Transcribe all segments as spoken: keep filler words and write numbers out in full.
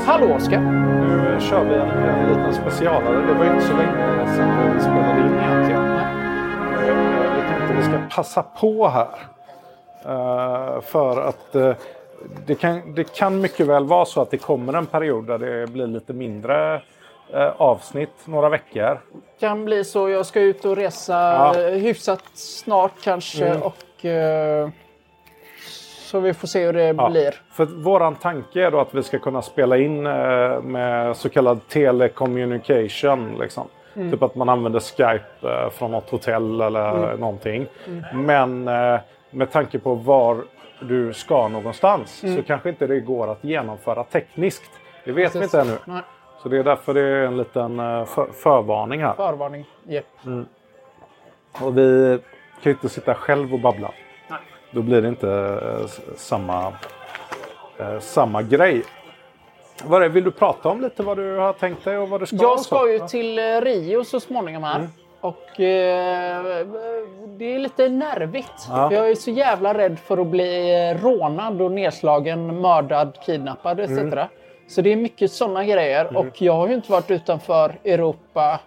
Hallå Oskar! Nu kör vi en, en liten specialare. Det var ju inte så länge sedan vi spelade in egentligen. Jag tänkte att vi ska passa på här. Uh, för att uh, det, kan, det kan mycket väl vara så att det kommer en period där det blir lite mindre uh, avsnitt, några veckor. Kan bli så. Jag ska ut och resa ja. hyfsat snart kanske. Mm. Och... Uh... Så vi får se hur det ja, blir. För våran tanke är då att vi ska kunna spela in eh, med så kallad telecommunication. Liksom. Mm. Typ att man använder Skype eh, från något hotell eller mm. någonting. Mm. Men eh, med tanke på var du ska någonstans mm. så kanske inte det går att genomföra tekniskt. Det vet Precis. vi inte ännu. Nej. Så det är därför det är en liten eh, för, förvarning här. Förvarning, yep. mm. Och vi kan ju inte sitta själv och babbla. Då blir det inte eh, samma, eh, samma grej. Vad är, vill du prata om lite vad du har tänkt dig och vad du ska? Jag ska ju till eh, Rio så småningom här. Mm. Och eh, det är lite nervigt. Ja. Jag är så jävla rädd för att bli rånad och nedslagen, mördad, kidnappad et cetera. Mm. Så det är mycket sådana grejer. Mm. Och jag har ju inte varit utanför Europa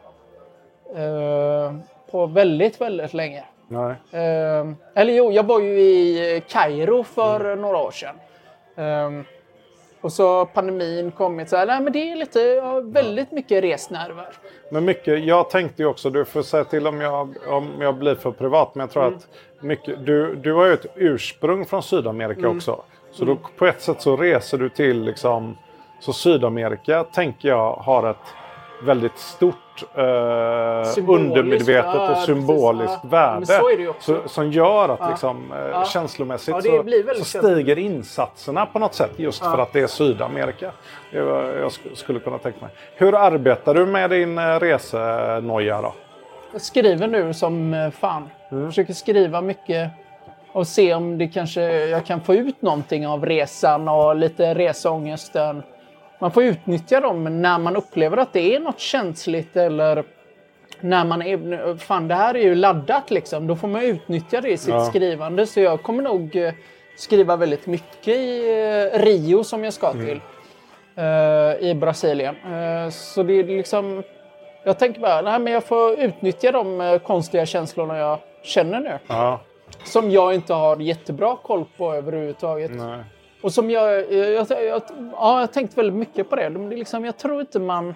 eh, på väldigt, väldigt länge. Nej. Uh, eller jo, jag var ju i Kairo för mm. några år sedan. Um, och så pandemin kommit så här, nej men det är lite, ja, väldigt mycket resnerver. Men mycket, jag tänkte ju också, du får säga till om jag, om jag blir för privat, men jag tror mm. att mycket, du, du har ju ett ursprung från Sydamerika mm. också. Så mm. då på ett sätt så reser du till liksom, så Sydamerika tänker jag har ett väldigt stort eh, undermedvetet och symboliskt ja, värde så så, som gör att ja. liksom, eh, ja. känslomässigt ja, så, så stiger insatserna på något sätt just ja. för att det är Sydamerika. Jag, jag skulle kunna tänka mig. Hur arbetar du med din resenoja då? Jag skriver nu som fan. Mm. Jag försöker skriva mycket och se om det kanske jag kan få ut någonting av resan och lite resångesten. Man får utnyttja dem när man upplever att det är något känsligt eller när man är, fan det här är ju laddat liksom. Då får man utnyttja det i sitt ja. skrivande. Så jag kommer nog skriva väldigt mycket i Rio som jag ska till. Mm. Uh, I Brasilien. Uh, så det är liksom, jag tänker bara, nej men jag får utnyttja de uh, konstiga känslorna jag känner nu. Ja. Som jag inte har jättebra koll på överhuvudtaget. Nej. Och som jag, jag, jag, jag, ja, jag har tänkt väldigt mycket på det. det liksom, jag tror inte man,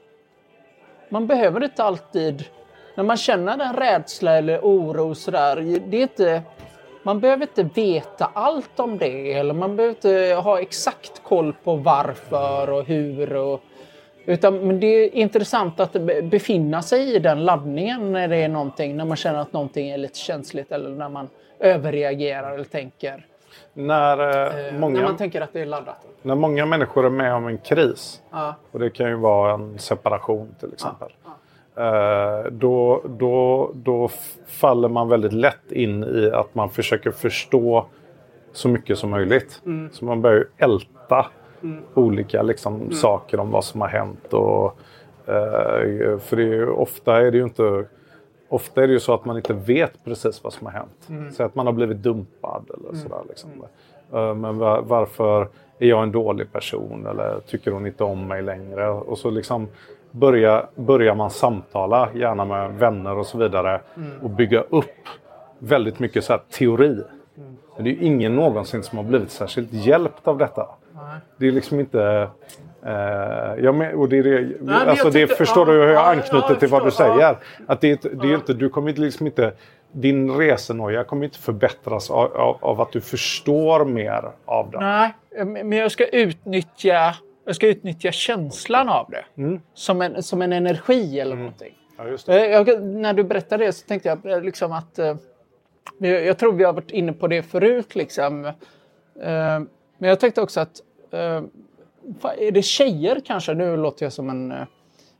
man behöver inte alltid, när man känner en rädsla eller oro sådär, det är inte, man behöver inte veta allt om det. Eller man behöver inte ha exakt koll på varför och hur. Och, utan, men det är intressant att befinna sig i den laddningen när det är någonting, när man känner att någonting är lite känsligt eller när man överreagerar eller tänker. När, eh, många, när man tänker att det är laddat. När många människor är med om en kris. Ja. Och det kan ju vara en separation till exempel. Ja. Ja. Eh, då, då, då faller man väldigt lätt in i att man försöker förstå så mycket som möjligt. Mm. Så man börjar ju älta mm. olika liksom, mm. saker om vad som har hänt. Och, eh, för det är ju, ofta är det ju inte... Ofta är det ju så att man inte vet precis vad som har hänt. Mm. Så att man har blivit dumpad eller mm. sådär. Liksom. Mm. Men var, varför är jag en dålig person? Eller tycker hon inte om mig längre? Och så liksom börjar, börjar man samtala, gärna med vänner och så vidare. Mm. Och bygga upp väldigt mycket så här teori. Mm. Men det är ju ingen någonsin som har blivit särskilt hjälpt av detta. Nej. Det är liksom inte... Uh, ja, men, och det, är det, Nej, alltså, det tyckte, förstår ja, du hur jag anknyter ja, till vad du säger. Ja. Att det, det är inte, du kommer liksom inte, din resenoja kommer inte förbättras av, av, av att du förstår mer av det. Nej, men jag ska utnyttja, jag ska utnyttja känslan av det. Mm. Som, en, som en energi eller mm. någonting. Ja, just det. Jag, när du berättade det så tänkte jag liksom att uh, jag tror vi har varit inne på det förut liksom. Uh, men jag tänkte också att uh, är det tjejer kanske? Nu låter jag som en uh,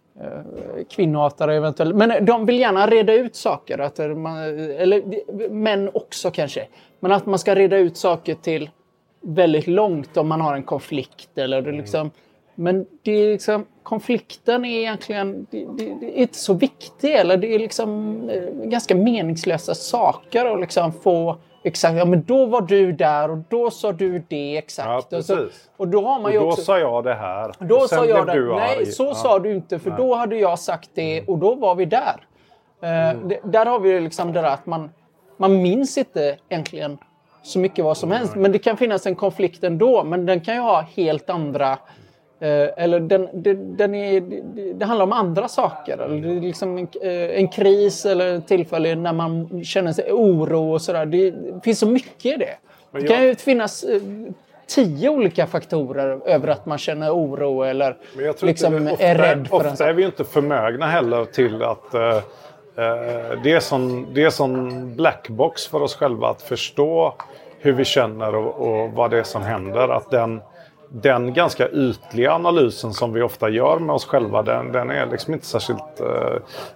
kvinnohatare eventuellt. Men de vill gärna reda ut saker. Att man, eller män också kanske. Men att man ska reda ut saker till väldigt långt om man har en konflikt. Eller det liksom, mm. Men det är liksom, konflikten är egentligen det, det, det är inte så viktig. Eller det är liksom uh, ganska meningslösa saker att liksom få exakt, ja men då var du där och då sa du det exakt. Ja, och, så, precis. och då har man Och ju då också... sa jag det här. Då och sen sa jag blev det. du Nej, arg. så Ja. sa du inte. För Nej. då hade jag sagt det och då var vi där. Mm. Uh, där har vi liksom det där att man, man minns inte egentligen så mycket vad som mm. helst. Men det kan finnas en konflikt ändå. Men den kan ju ha helt andra... Uh, eller den, den, den är, det, det handlar om andra saker. Eller det är liksom en, uh, en kris eller ett tillfälle när man känner sig oro och sådär. Det, det finns så mycket i det. Men det jag... kan ju finnas... Uh, tio olika faktorer över att man känner oro eller liksom ofta, är rädd för ofta en sak. är vi ju inte förmögna heller till att uh, uh, det är sån, det är sån blackbox för oss själva att förstå hur vi känner och, och vad det är som händer. Att den, den ganska ytliga analysen som vi ofta gör med oss själva, den, den är liksom inte särskilt uh,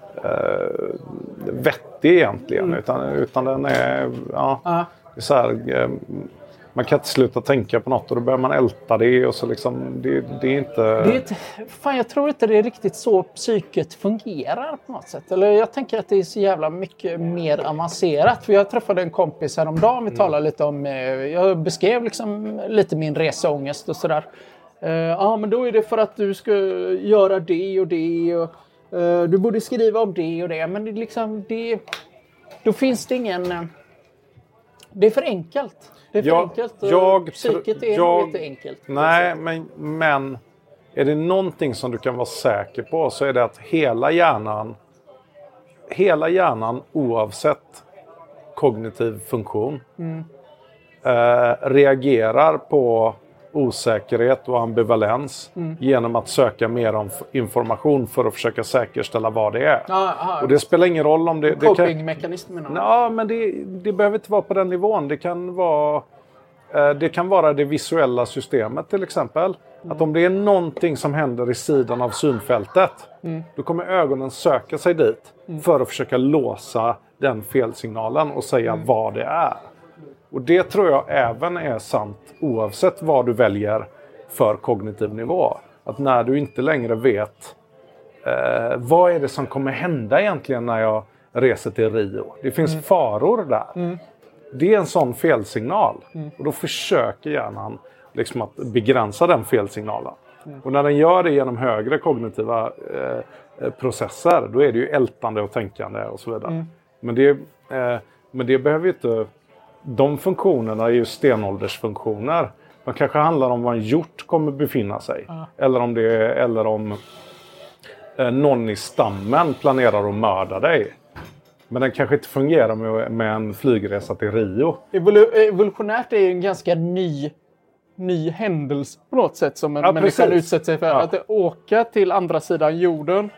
uh, vettig egentligen. Mm. Utan, utan den är, ja, uh. det är så här... Uh, Man kan inte sluta tänka på något och då börjar man älta det och så liksom, det, det är inte... Det är ett, fan, jag tror inte det är riktigt så psyket fungerar på något sätt. Eller jag tänker att det är så jävla mycket mer avancerat. För jag träffade en kompis häromdagen, vi talade mm. lite om, jag beskrev liksom lite min reseångest och sådär. Uh, ja men då är det för att du ska göra det och det och uh, du borde skriva om det och det. Men det liksom, det, då finns det ingen... Uh, det är för enkelt. Det är för jag, enkelt. Jag, Psyket är jag, inte enkelt. Nej, men, men är det någonting som du kan vara säker på så är det att hela hjärnan, hela hjärnan oavsett kognitiv funktion mm. eh, reagerar på osäkerhet och ambivalens mm. genom att söka mer om information för att försöka säkerställa vad det är. Ah, ah, och det spelar ingen roll om det... Coping-mekanismen. Ja, men det, det behöver inte vara på den nivån. Det kan vara, eh, det kan vara det visuella systemet till exempel. Mm. Att om det är någonting som händer i sidan av synfältet mm. då kommer ögonen söka sig dit mm. för att försöka låsa den felsignalen och säga mm. vad det är. Och det tror jag även är sant oavsett vad du väljer för kognitiv nivå. Att när du inte längre vet eh, vad är det som kommer hända egentligen när jag reser till Rio. Det finns mm. faror där. Mm. Det är en sån felsignal. Mm. Och då försöker hjärnan liksom att begränsa den felsignalen. Mm. Och när den gör det genom högre kognitiva eh, processer då är det ju ältande och tänkande och så vidare. Mm. Men, det, eh, men det behöver ju inte... De funktionerna är ju stenåldersfunktioner. De kanske handlar om var en hjort kommer befinna sig. Mm. Eller om det är, eller om eh, någon i stammen planerar att mörda dig. Men den kanske inte fungerar med, med en flygresa till Rio. Evolu- evolutionärt är ju en ganska ny, ny händelse på något sätt som en ja, människa utsätter sig för. Ja. Att åka till andra sidan jorden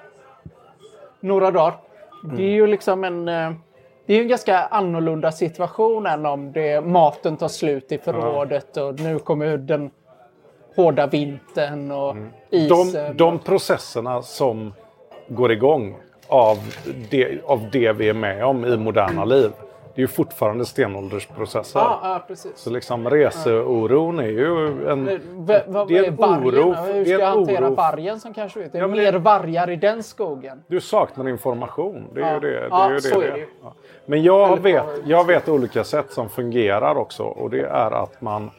några dagar. Mm. Det är ju liksom en... Eh, Det är en ganska annorlunda situation än om det, maten tar slut i förrådet och nu kommer den hårda vintern och mm. isen. De, de processerna som går igång av det, av det vi är med om i moderna mm. liv, det är ju fortfarande stenåldersprocesser. Ja, ja, precis. Så liksom reseoron är ju en... V- vad det är är vargen? oro. Hur ska jag hantera vargen som kanske vet? Det är ja, mer det... vargar i den skogen. Du saknar information. Det är ja. ju det. det, ja, är ju så det, är det. Ja. Men jag vet, jag vet olika sätt som fungerar också. Och det är att man,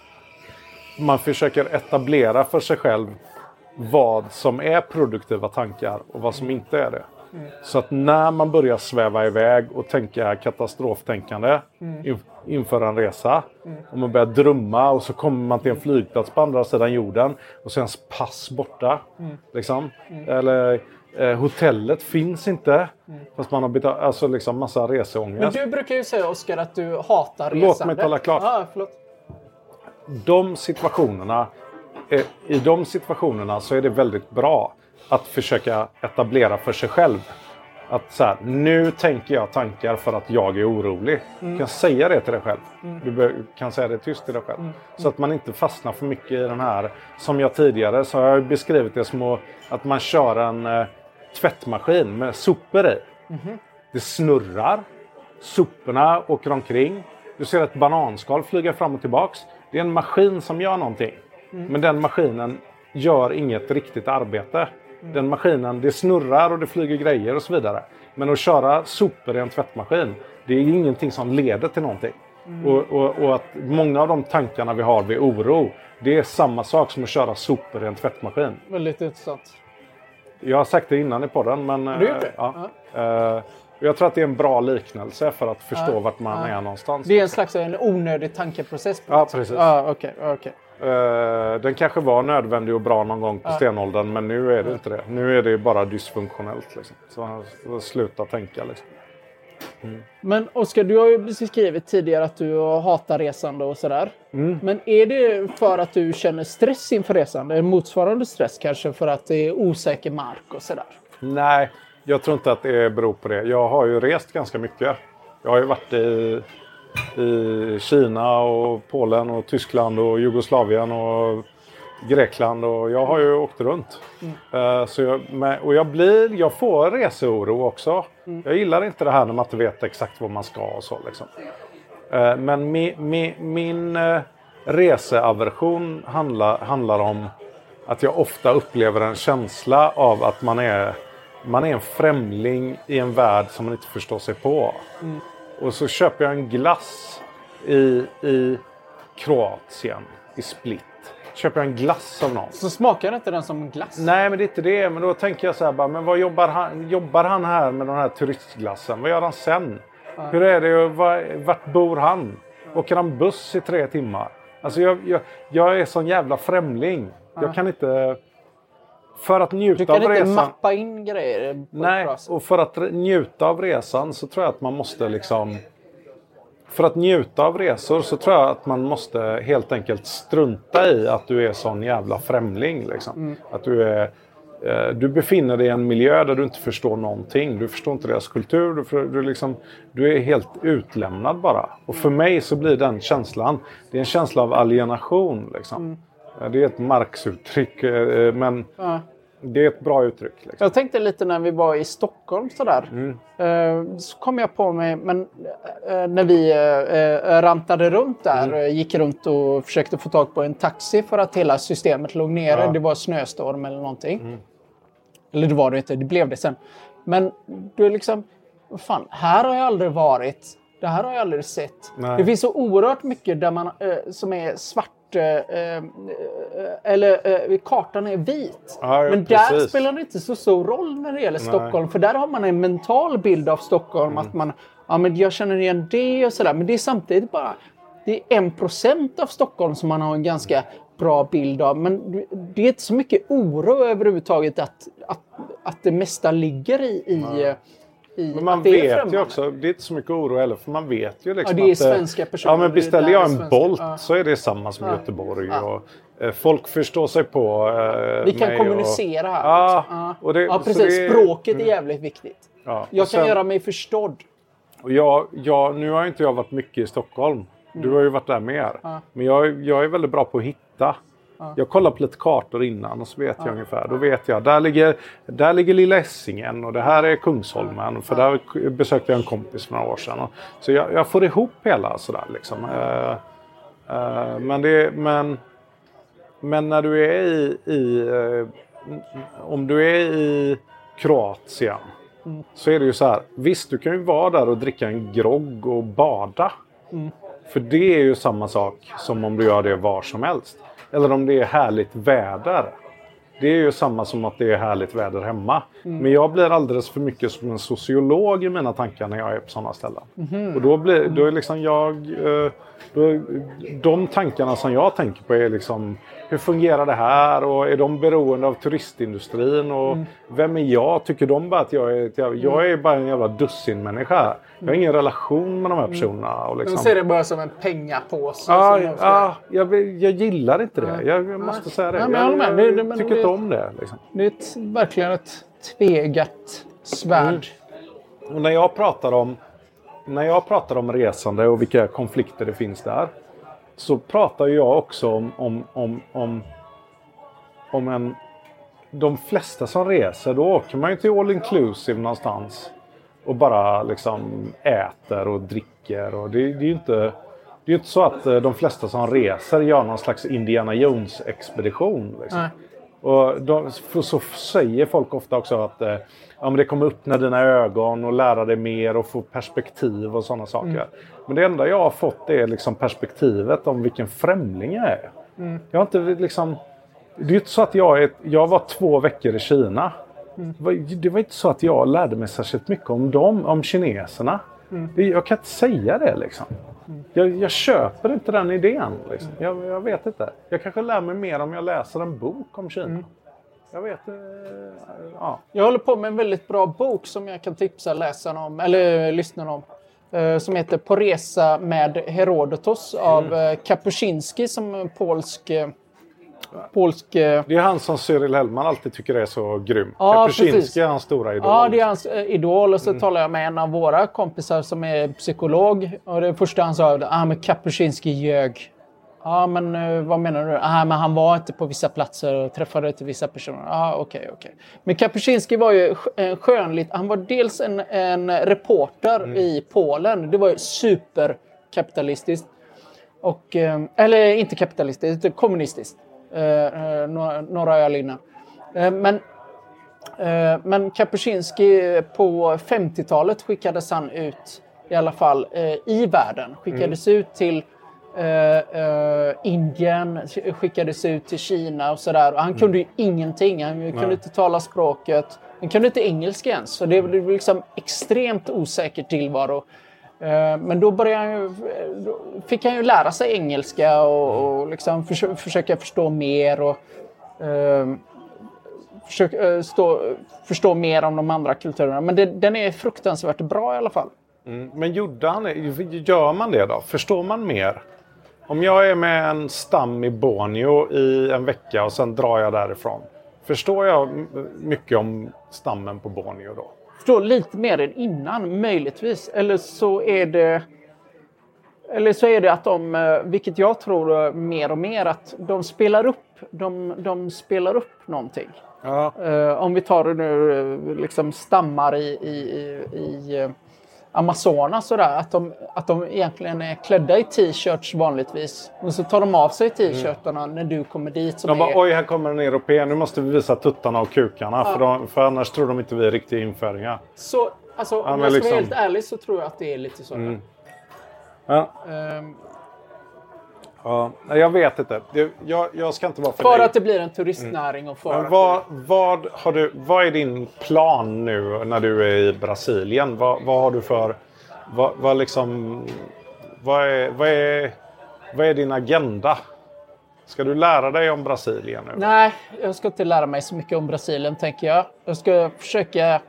man försöker etablera för sig själv vad som är produktiva tankar och vad som inte är det. Mm. Så att när man börjar sväva iväg och tänka katastroftänkande mm. in, inför en resa mm. och man börjar drömma och så kommer man till en flygplats på andra sidan jorden och sen pass borta mm. liksom. Mm. eller eh, hotellet finns inte mm. fast man har betalat, alltså liksom massa reseångest. Men du brukar ju säga, Oskar, att du hatar resande. Låt mig tala klart. Ah, förlåt. De situationerna eh, i de situationerna så är det väldigt bra att försöka etablera för sig själv. Att så här, nu tänker jag tankar för att jag är orolig. Mm. Du kan säga det till dig själv. Mm. Du bör, kan säga det tyst till dig själv. Mm. Så att man inte fastnar för mycket i den här. Som jag tidigare så har jag beskrivit det som att man kör en eh, tvättmaskin med sopor i. Mm. Det snurrar. Soporna åker omkring. Du ser ett bananskal flyga fram och tillbaks. Det är en maskin som gör någonting. Mm. Men den maskinen gör inget riktigt arbete. Mm. Den maskinen, det snurrar och det flyger grejer och så vidare. Men att köra sopor i en tvättmaskin, det är ingenting som leder till någonting. Mm. Och, och, och att många av de tankarna vi har vid oro, det är samma sak som att köra sopor i en tvättmaskin. Väldigt intressant. Jag har sagt det innan i podden, men du gjort det? Ja, uh-huh. uh, jag tror att det är en bra liknelse för att förstå uh-huh. vart man uh-huh. är någonstans. Det är en slags en onödig tankeprocess. Ja, precis. Uh, okay, okay. Uh, den kanske var nödvändig och bra någon gång på uh-huh. stenåldern, men nu är det uh-huh. inte det. Nu är det bara dysfunktionellt. Liksom. Så, så sluta tänka liksom. Mm. Men Oskar, du har ju beskrivit tidigare att du hatar resande och sådär. Mm. Men är det för att du känner stress inför resande? Är motsvarande stress kanske för att det är osäker mark och sådär? Nej, jag tror inte att det beror på det. Jag har ju rest ganska mycket. Jag har ju varit i, i Kina och Polen och Tyskland och Jugoslavien och Grekland och jag har ju åkt runt. Mm. Uh, så jag, och jag, blir, jag får reseoro också. Mm. Jag gillar inte det här när man inte vet exakt vad man ska och så. Liksom. Uh, men mi, mi, min uh, reseaversion handlar, handlar om att jag ofta upplever en känsla av att man är, man är en främling i en värld som man inte förstår sig på. Mm. Och så köper jag en glass i, i Kroatien, i Split. Köper jag en glass av någon. Så smakar inte den som glass? Nej, men det är inte det. Men då tänker jag så här bara, men vad jobbar han, jobbar han här med den här turistglassen? Vad gör han sen? Ja. Hur är det? Var, vart bor han? Åker han buss i tre timmar? Alltså jag, jag, jag är sån jävla främling. Ja. Jag kan inte... För att njuta av resan... Du kan inte mappa in grejer på Nej, och för att njuta av resan så tror jag att man måste liksom... För att njuta av resor så tror jag att man måste helt enkelt strunta i att du är sån jävla främling. Liksom. Mm. Att du, är, eh, du befinner dig i en miljö där du inte förstår någonting. Du förstår inte deras kultur. Du, du, liksom, du är helt utlämnad bara. Och för mig så blir den känslan, det är en känsla av alienation. Liksom. Mm. Det är ett Marx-uttryck, eh, men... Ja. Det är ett bra uttryck. Liksom. Jag tänkte lite när vi var i Stockholm sådär. Mm. Eh, så kom jag på mig, men eh, när vi eh, rantade runt där. Mm. Gick runt och försökte få tag på en taxi för att hela systemet låg nere. Ja. Det var snöstorm eller någonting. Mm. Eller det var det inte, det blev det sen. Men du är liksom, vad fan, här har jag aldrig varit. Det här har jag aldrig sett. Nej. Det finns så oerhört mycket där man, eh, som är svart. Eh, eller eh, kartan är vit. Ja, ja, men precis. Där spelar det inte så stor roll när det gäller Nej. Stockholm. För där har man en mental bild av Stockholm. Mm. Att man, ja men jag känner igen det och sådär. Men det är samtidigt bara, det är en procent av Stockholm som man har en ganska bra bild av. Men det är inte så mycket oro överhuvudtaget att, att, att det mesta ligger i... i ja. Men man vet ju också, det är inte så mycket oro heller, för man vet ju liksom ja, det är att... svenska personer. Ja, men beställer jag en svenska, Bolt ja. så är det samma som ja. Göteborg. Ja. Och, eh, folk förstår sig på eh, Vi kan mig kommunicera och, här. Ja, ja. Och det, ja, precis. Det, språket är jävligt viktigt. Ja. Jag sen, kan göra mig förstådd. Och jag, jag, nu har inte jag varit mycket i Stockholm. Du Mm. har ju varit där mer. Ja. Men jag, jag är väldigt bra på att hitta. Ja. Jag kollar på lite kartor innan och så vet ja. jag ungefär. Då vet jag, där ligger, där ligger Lilla Essingen och det här är Kungsholmen. För där besökte jag en kompis för några år sedan. Så jag, jag får ihop hela sådär liksom. Uh, uh, men, det, men, men när du är i, i uh, om du är i Kroatien mm. så är det ju så här. Visst, du kan ju vara där och dricka en grogg och bada. Mm. För det är ju samma sak som om du gör det var som helst. Eller om det är härligt väder. Det är ju samma som att det är härligt väder hemma. Mm. Men jag blir alldeles för mycket som en sociolog i mina tankar när jag är på sådana ställen. Mm. Och då blir då är liksom jag... Då, de tankarna som jag tänker på är liksom... Hur fungerar det här? Och är de beroende av turistindustrin? Och mm. vem är jag? Tycker de bara att jag är... Jag, jag är bara en jävla dussinmänniska. Jag har ingen relation med de här personerna. Och liksom... De ser det bara som en pengapåse. Ja, ja jag, jag gillar inte det. Jag, jag måste ja. säga det. Ja, men jag, jag, jag, det, jag det, men tycker det, inte om det. Liksom. Det är ett, verkligen ett tvegat svärd. Mm. Och när jag pratar om när jag pratar om resande och vilka konflikter det finns där, så pratar jag också om om om om, om en de flesta som reser, då åker man ju till all inclusive någonstans och bara liksom äter och dricker, och det, det är ju inte det är inte så att de flesta som reser gör någon slags Indiana Jones expedition liksom. Och då, så säger folk ofta också att eh, ja, men det kommer öppna dina ögon och lära dig mer och få perspektiv och sådana saker. Mm. Men det enda jag har fått är liksom perspektivet om vilken främling jag är. Mm. Jag har inte liksom... Det är inte så att jag är... Jag var två veckor i Kina. Mm. Det, var, det var inte så att jag lärde mig särskilt mycket om dem, om kineserna. Mm. Det, jag kan inte säga det liksom. Mm. Jag, jag köper inte den idén. Liksom. Jag, jag vet inte. Jag kanske lär mig mer om jag läser en bok om Kina. Mm. Jag vet, äh, ja. Jag håller på med en väldigt bra bok som jag kan tipsa läsarna om, eller lyssnarna om. Uh, som heter På resa med Herodotos av mm. uh, Kapuscinski, som är polsk... Uh, polsk uh... Det är han som Cyril Hellman alltid tycker är så grym. Ja, Kapuscinski är hans stora idol. Ja, det är hans uh, idol. Och så mm. talar jag med en av våra kompisar som är psykolog. Och det första han sa var ah, men Kapuscinski ljög. Ja, men uh, vad menar du? Ah, men han var inte på vissa platser och träffade inte vissa personer. Ja, ah, okej, okay, okej. Okay. Men Kapuscinski var ju en skönligt... Han var dels en, en reporter mm. i Polen. Det var ju superkapitalistiskt. Och, uh, eller inte kapitalistiskt, utan kommunistiskt. Uh, uh, några, några öl innan. Uh, men, uh, men Kapuscinski på femtiotalet skickades han ut i alla fall uh, i världen. Skickades mm. ut till... Uh, uh, Indien, skickades ut till Kina och sådär. Och han kunde ju ingenting. Han kunde Nej. inte tala språket. Han kunde inte engelska ens. Så det var liksom extremt osäker tillvaro. Uh, men då började han ju, då fick han ju lära sig engelska och, och liksom förs- försöka förstå mer och uh, försöka uh, stå, förstå mer om de andra kulturerna. Men det, den är fruktansvärt bra i alla fall. Mm, men gjorde han, gör man det då? Förstår man mer? Om jag är med en stam i Borneo i en vecka och sen drar jag därifrån. Förstår jag mycket om stammen på Borneo då? Förstår lite mer än innan, möjligtvis. Eller så är det... Eller så är det att de, vilket jag tror mer och mer, att de spelar upp, de, de spelar upp någonting. Ja. Uh, om vi tar det nu, liksom stammar i... i, i, i Amazonas sådär, att de, att de egentligen är klädda i t-shirts vanligtvis. Och så tar de av sig t-shirtarna mm. när du kommer dit. Som de bara, är... oj här kommer en europé, nu måste vi visa tuttarna och kukarna. Ja. För, de, för annars tror de inte vi är riktiga införingar. Så, alltså ja, om jag ska liksom... vara helt ärlig så tror jag att det är lite så. Mm. Ja. Um... Ja, jag vet inte. Jag, jag ska inte vara för För dig. att det blir en turistnäring. Och för Men vad, vad, har du, vad är din plan nu när du är i Brasilien? Vad, vad har du för... Vad, vad, liksom, vad, är, vad, är, vad är din agenda? Ska du lära dig om Brasilien nu? Nej, jag ska inte lära mig så mycket om Brasilien, tänker jag. Jag ska försöka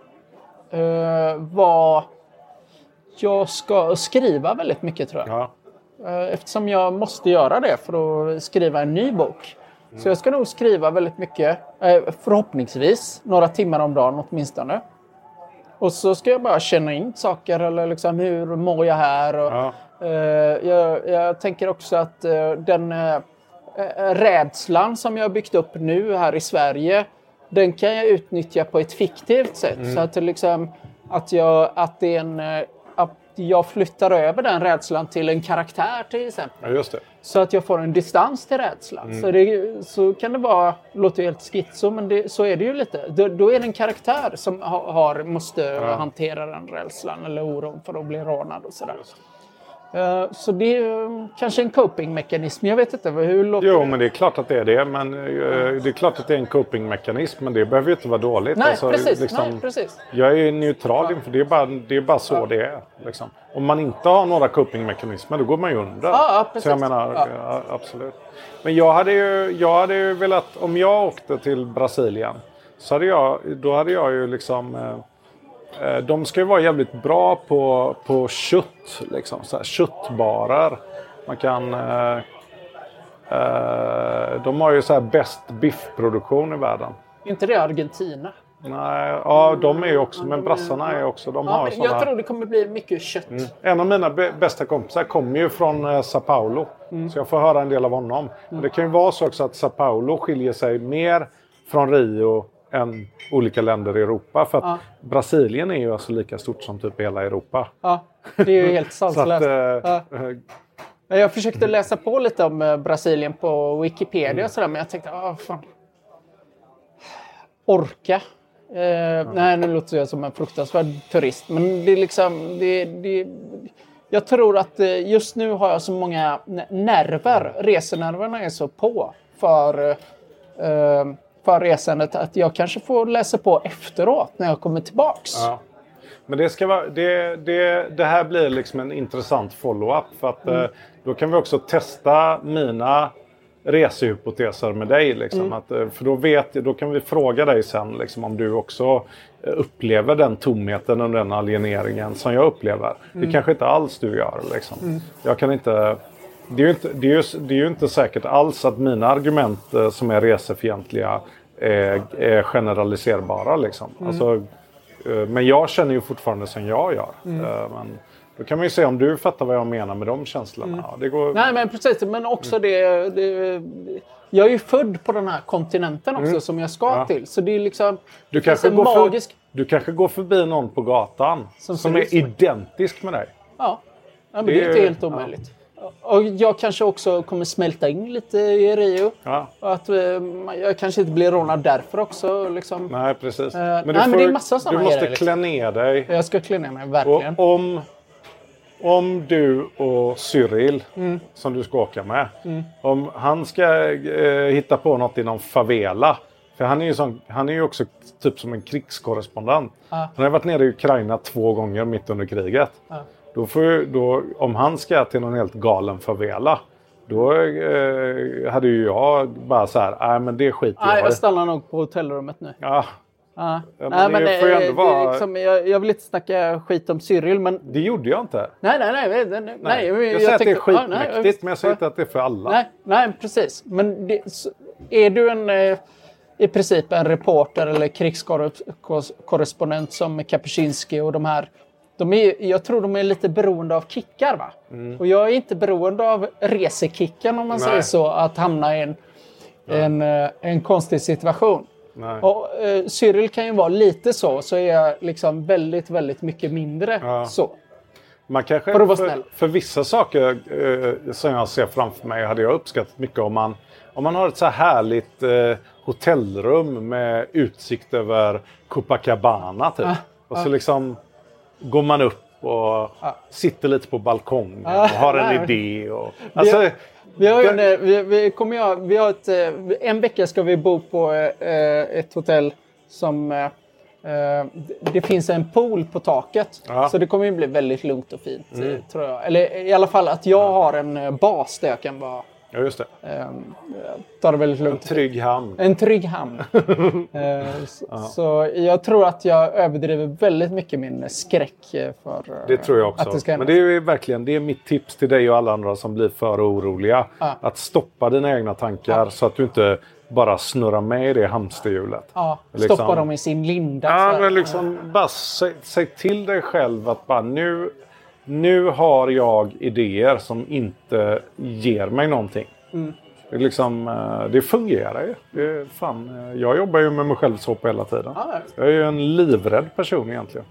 uh, vara... Jag ska skriva väldigt mycket, tror jag. Ja. Eftersom jag måste göra det för att skriva en ny bok. Mm. Så jag ska nog skriva väldigt mycket. Förhoppningsvis några timmar om dagen åtminstone. Och så ska jag bara känna in saker. Eller liksom, hur mår jag här? Och, ja. uh, jag, jag tänker också att uh, den uh, rädslan som jag har byggt upp nu här i Sverige. Den kan jag utnyttja på ett fiktivt sätt. Mm. Så att, liksom, att, jag, att det är en... Uh, jag flyttar över den rädslan till en karaktär till exempel. Ja, just det. Så att jag får en distans till rädslan. Mm. Så, det, så kan det vara, låter helt schizo, men det, så är det ju lite. Då, då är det en karaktär som har, har måste ja. hantera den rädslan eller oron för att bli rånad och sådär. Uh, så det är kanske en coping-mekanism. Jag vet inte hur låter Jo, det? men det är klart att det är det. Men uh, det är klart att det är en coping-mekanism. Men det behöver ju inte vara dåligt. Nej, alltså, precis. Liksom, Nej, precis. Jag är neutral ja. inför det. Är bara, det är bara så ja. det är. Liksom. Om man inte har några coping-mekanismer, då går man ju under. Ja, precis. Så jag menar, ja. ja, absolut. Men jag hade, ju, jag hade ju velat, om jag åkte till Brasilien, så hade jag, då hade jag ju liksom... Uh, De ska ju vara jävligt bra på, på kött, liksom. Så här, köttbarer. Man kan... Eh, eh, de har ju så här bäst biffproduktion i världen. Inte det Argentina? Nej, ja de är ju också, men brassarna är också, de ja, har såna... Jag tror det kommer bli mycket kött. Mm. En av mina b- bästa kompisar kommer ju från eh, Sao Paulo. Mm. Så jag får höra en del av honom. Mm. Men det kan ju vara så också att Sao Paulo skiljer sig mer från Rio än olika länder i Europa. För att ja. Brasilien är ju alltså lika stort som typ hela Europa. Ja, det är ju helt sanslöst. äh, ja. Jag försökte läsa på lite om Brasilien på Wikipedia mm. och sådär, men jag tänkte, ah, fan. orka. Eh, mm. Nej, nu låter jag som en fruktansvärd turist. Men det är liksom... Det, det, jag tror att just nu har jag så många nerver. Resenerverna är så på för, eh, för resandet att jag kanske får läsa på efteråt när jag kommer tillbaks. Ja. Men det, ska vara, det, det, det här blir liksom en intressant follow-up. För att mm. då kan vi också testa mina resehypoteser med dig. Liksom, mm. att, för då, vet, då kan vi fråga dig sen liksom, om du också upplever den tomheten och den alieneringen som jag upplever. Mm. Det kanske inte alls du gör. Liksom. Mm. Jag kan inte... Det är, ju inte, det, är ju, det är ju inte säkert alls att mina argument som är resefientliga är, är generaliserbara. Liksom. Mm. Alltså, men jag känner ju fortfarande som jag gör. Mm. Men då kan man ju se om du fattar vad jag menar med de känslorna. Mm. Det går... Nej, men precis. Men också mm. det, det... Jag är ju född på den här kontinenten också mm. som jag ska ja. till. Så det är liksom... Du kanske, går magisk... för, du kanske går förbi någon på gatan som, som är identisk med dig. Ja, ja men det, det är inte helt omöjligt. Ja. Och jag kanske också kommer smälta in lite i Rio. Ja. Och att uh, jag kanske inte blir rånad därför också. Liksom. Nej, precis. Uh, men, nej, får, men det är massa sådana Du måste grejer, klä ner dig. Jag ska klä ner mig, verkligen. Och om, om du och Cyril, mm. som du ska åka med. Mm. Om han ska uh, hitta på något i någon favela. För han är ju, sån, han är ju också typ som en krigskorrespondent. Uh. Han har varit nere i Ukraina två gånger mitt under kriget. Uh. Då får, då, om han ska till någon helt galen favela, då eh, hade ju jag bara så här, nej men det skiter jag i. Nej, jag stannar nog på hotellrummet nu. Ja. Ja. Ja, men nej, men det får ju ändå vara... liksom, jag, jag vill inte snacka skit om Cyril, men... Det gjorde jag inte. Nej, nej, nej. nej, nej, nej jag, jag säger jag att tänkte, det är skitmäktigt, ja, nej, men jag säger inte att det är för alla. Nej, nej precis. Men det, är du en... Eh, i princip en reporter eller krigskorrespondent som Kapuscinski och de här... De är, jag tror de är lite beroende av kickar, va? Mm. Och jag är inte beroende av resekicken, om man Nej. säger så, att hamna i en, en, en konstig situation. Nej. Och eh, Cyril kan ju vara lite så, så är jag liksom väldigt, väldigt mycket mindre ja. så. Man kanske, för, för, för vissa saker eh, som jag ser framför mig hade jag uppskattat mycket om man, om man har ett så här härligt eh, hotellrum med utsikt över Copacabana typ. Ah, och så ah. liksom... går man upp och ja. sitter lite på balkongen ja, och har en nej. idé. Och, alltså, vi, vi har en, vi, vi kommer jag, vi har ett, en vecka ska vi bo på eh, ett hotell som eh, det finns en pool på taket. Ja. Så det kommer ju bli väldigt lugnt och fint, mm. tror jag. Eller i alla fall att jag har en bas där jag kan vara... Ja, just det. Eh, ta det väldigt lugnt. En trygg hamn. En trygg hamn. eh, så, ja. så jag tror att jag överdriver väldigt mycket min skräck för det tror jag också. Att det ska Men det är ju verkligen, det är mitt tips till dig och alla andra som blir för oroliga. Ja. Att stoppa dina egna tankar ja. så att du inte bara snurrar med i det hamsterhjulet. Ja, liksom, stoppa dem i sin linda. Ja, men liksom ja. bara säg, säg till dig själv att bara nu... Nu har jag idéer som inte ger mig någonting. Mm. Det, liksom, det fungerar ju. Det, fan, jag jobbar ju med mig själv så på hela tiden. Ah, jag är ju en livrädd person egentligen.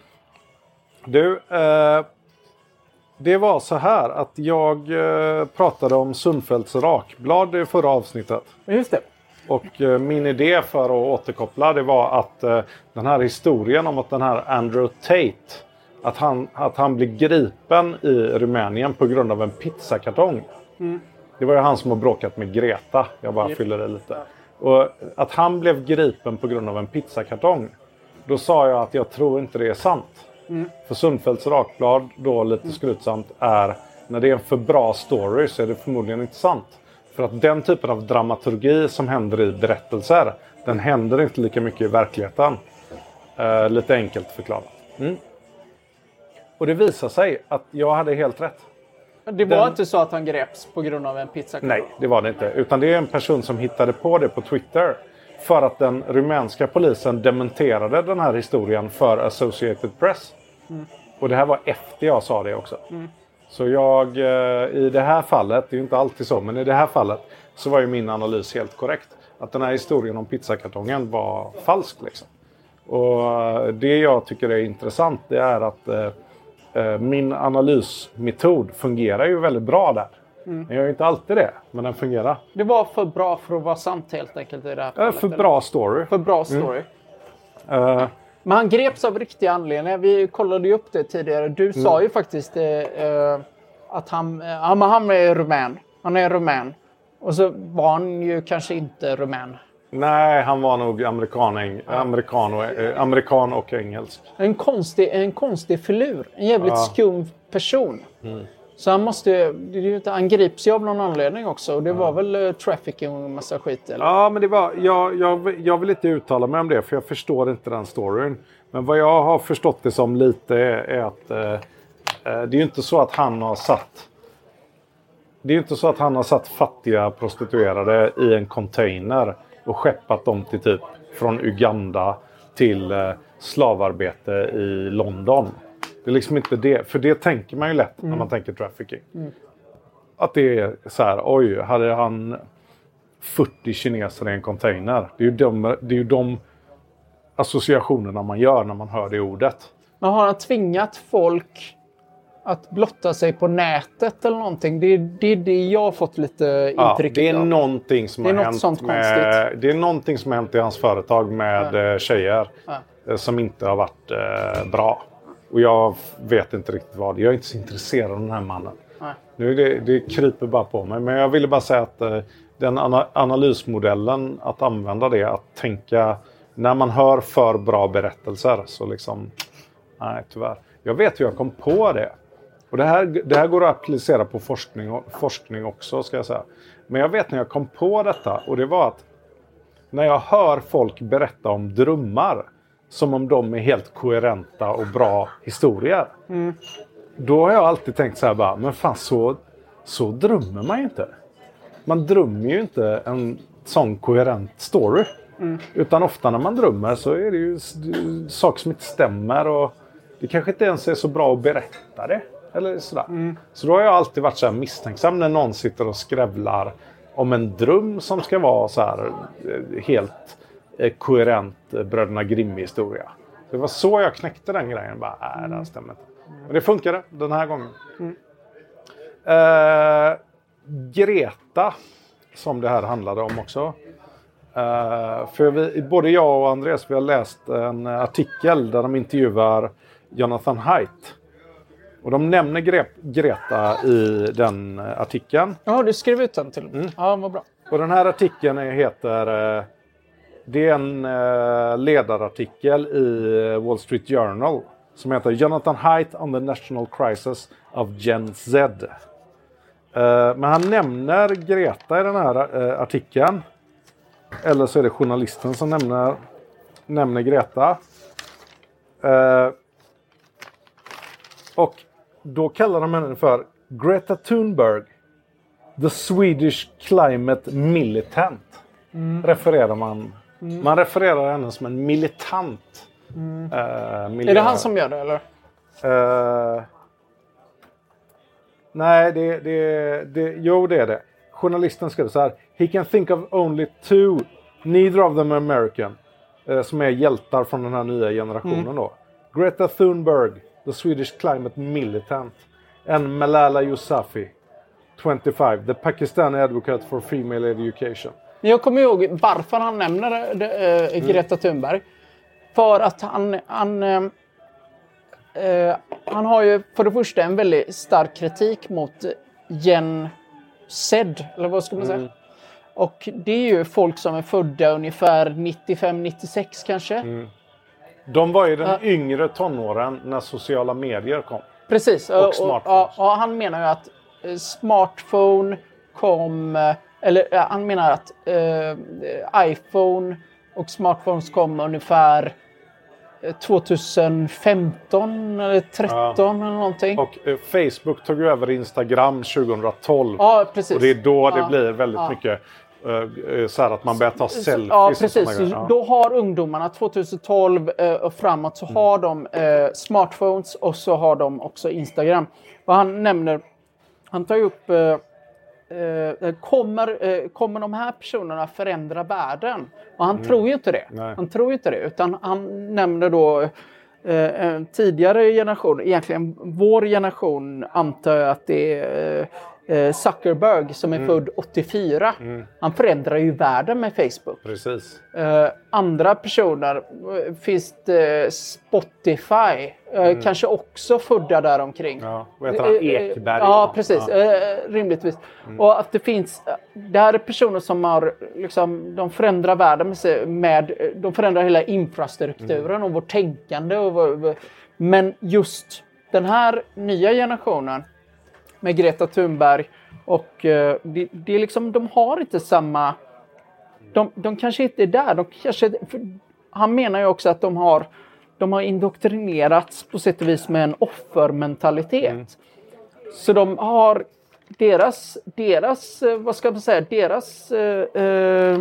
Du, eh, det var så här att jag eh, pratade om Sundfeldts rakblad i förra avsnittet. Just det. Och eh, min idé för att återkoppla det var att eh, den här historien om att den här Andrew Tate... Att han, att han blir gripen i Rumänien på grund av en pizzakartong. Mm. Det var ju han som har bråkat med Greta. Jag bara yep. fyller det lite. Och att han blev gripen på grund av en pizzakartong. Då sa jag att jag tror inte det är sant. Mm. För Sundfeldts rakblad, då lite mm. skrytsamt, är när det är en för bra story så är det förmodligen inte sant. För att den typen av dramaturgi som händer i berättelser, den händer inte lika mycket i verkligheten. Uh, lite enkelt förklarat. Mm. Och det visar sig att jag hade helt rätt. Det var Den... inte så att han greps på grund av en pizzakartong? Nej, det var det inte. Utan det är en person som hittade på det på Twitter. För att den rumänska polisen dementerade den här historien för Associated Press. Mm. Och det här var efter jag sa det också. Mm. Så jag, i det här fallet, det är ju inte alltid så, men i det här fallet så var ju min analys helt korrekt. Att den här historien om pizzakartongen var falsk liksom. Och det jag tycker är intressant det är att... Min analysmetod fungerar ju väldigt bra där. Mm. Den gör ju inte alltid det, men den fungerar. Det var för bra för att vara sant helt enkelt i det här fallet. För eller? bra story. För bra story. Mm. Uh, men han greps av riktiga anledningar. Vi kollade ju upp det tidigare. Du mm. sa ju faktiskt uh, att han, uh, han är rumän. Han är rumän. Och så var han ju kanske inte rumän. Nej, han var nog amerikan, amerikan, och, eh, amerikan och engelsk. En konstig, en konstig filur. En jävligt ja. skum person. Mm. Så han måste han grips ju av någon anledning också. Och det ja. var väl uh, trafficking och en massa skit eller? Ja, men det var jag, jag, jag vill inte uttala mig om det. För jag förstår inte den storyn. Men vad jag har förstått det som lite är, är att uh, uh, det är ju inte så att han har satt Det är ju inte så att han har satt fattiga prostituerade i en container och skeppat dem till typ från Uganda till eh, slavarbete i London. Det är liksom inte det. För det tänker man ju lätt mm. när man tänker trafficking. Mm. Att det är så här, oj, hade han fyrtio kineser i en container? Det är ju de, det är ju de associationerna man gör när man hör det ordet. Men har han tvingat folk att blotta sig på nätet eller någonting? Det är det, det jag har fått lite ja, intryck det är av. Någonting som det är har något hänt sånt med, konstigt. Det är någonting som har hänt i hans företag med ja. tjejer ja. som inte har varit eh, bra. Och jag vet inte riktigt vad. Jag är inte så intresserad av den här mannen. Ja. Nu det, det kryper bara på mig. Men jag ville bara säga att eh, den ana- analysmodellen, att använda det, att tänka när man hör för bra berättelser så liksom, nej tyvärr. Jag vet hur jag kom på det. Och det här, det här går att applicera på forskning, och, forskning också ska jag säga. Men jag vet när jag kom på detta, och det var att när jag hör folk berätta om drömmar som om de är helt koherenta och bra historier. Mm. Då har jag alltid tänkt så här bara, men fan så, så drömmer man ju inte. Man drömmer ju inte en sån koherent story. Mm. Utan ofta när man drömmer så är det ju saker som inte stämmer och det kanske inte ens är så bra att berätta det. Eller sådär. Mm. Så då har jag alltid varit så här misstänksam när någon sitter och skrävlar om en dröm som ska vara så här helt eh, koherent eh, Bröderna Grimm-historia. Det var så jag knäckte den grejen. Bara, nej, mm. det här stämmer inte. Men det funkade den här gången. Mm. Eh, Greta, som det här handlade om också. Eh, för vi, både jag och Andreas, vi har läst en artikel där de intervjuar Jonathan Haidt. Och de nämner Gre- Greta i den artikeln. Ja, du skrev ut den till mig. Mm. Ja, vad bra. Och den här artikeln heter... Det är en ledarartikel i Wall Street Journal som heter Jonathan Haidt on the National Crisis of Gen Z. Men han nämner Greta i den här artikeln. Eller så är det journalisten som nämner, nämner Greta. Och då kallar de henne för Greta Thunberg, the Swedish climate militant. Mm. Refererar man. Mm. Man refererar henne som en militant. Mm. Uh, är det han som gör det eller? Uh, nej, det, det, det, jo det är det. Journalisten skrev så här. He can think of only two, neither of them American. Uh, som är hjältar från den här nya generationen mm. då. Greta Thunberg, the Swedish climate militant, and Malala Yousafzai, twenty-five, the Pakistani advocate for female education. Jag kommer ihåg varför han nämner det, äh, Greta Thunberg. För att han, han, äh, han har ju för det första en väldigt stark kritik mot Gen Z, eller vad ska man säga. Mm. Och det är ju folk som är födda ungefär nittiofem nittiosex kanske. Mm. De var ju den uh, yngre tonåren när sociala medier kom. Precis. Och, och smartphones. Och, och han menar ju att uh, smartphone kom... Uh, eller uh, han menar att uh, iPhone och smartphones kom ungefär uh, tjugohundrafemton eller tretton uh, eller någonting. Och uh, Facebook tog över Instagram tjugotolv. Ja, precis. Och det är då det ja, blir väldigt ja. mycket... Uh, så här att man börjar ta selfies. Ja, precis. Ja. Då har ungdomarna tjugotolv uh, och framåt så mm. har de uh, smartphones och så har de också Instagram. Och han nämner, han tar ju upp, uh, uh, kommer, uh, kommer de här personerna förändra världen? Och han mm. tror ju inte det. Nej. Han tror ju inte det, utan han nämner då uh, en tidigare generation, egentligen vår generation antar jag att det är uh, eh, Zuckerberg som är Mm. född åttiofyra. Mm. Han förändrar ju världen med Facebook. Precis. Eh, andra personer, eh, finns det Spotify, eh, Mm. kanske också födda där omkring. Ja, vad heter han? Eh, eh, Ekberg? Ja, precis. Ja. Eh, rimligtvis. Och att det finns, det här är personer som har, liksom, de förändrar världen med, sig- med de förändrar hela infrastrukturen och vårt tänkande. Och vår, men just den här nya generationen med Greta Thunberg och eh, det, det är liksom, de har inte samma, de, de kanske inte är där. De kanske, för han menar ju också att de har, de har indoktrinerats på sätt och vis med en offermentalitet. Mm. Så de har deras, deras, eh, vad ska man säga, deras eh, eh,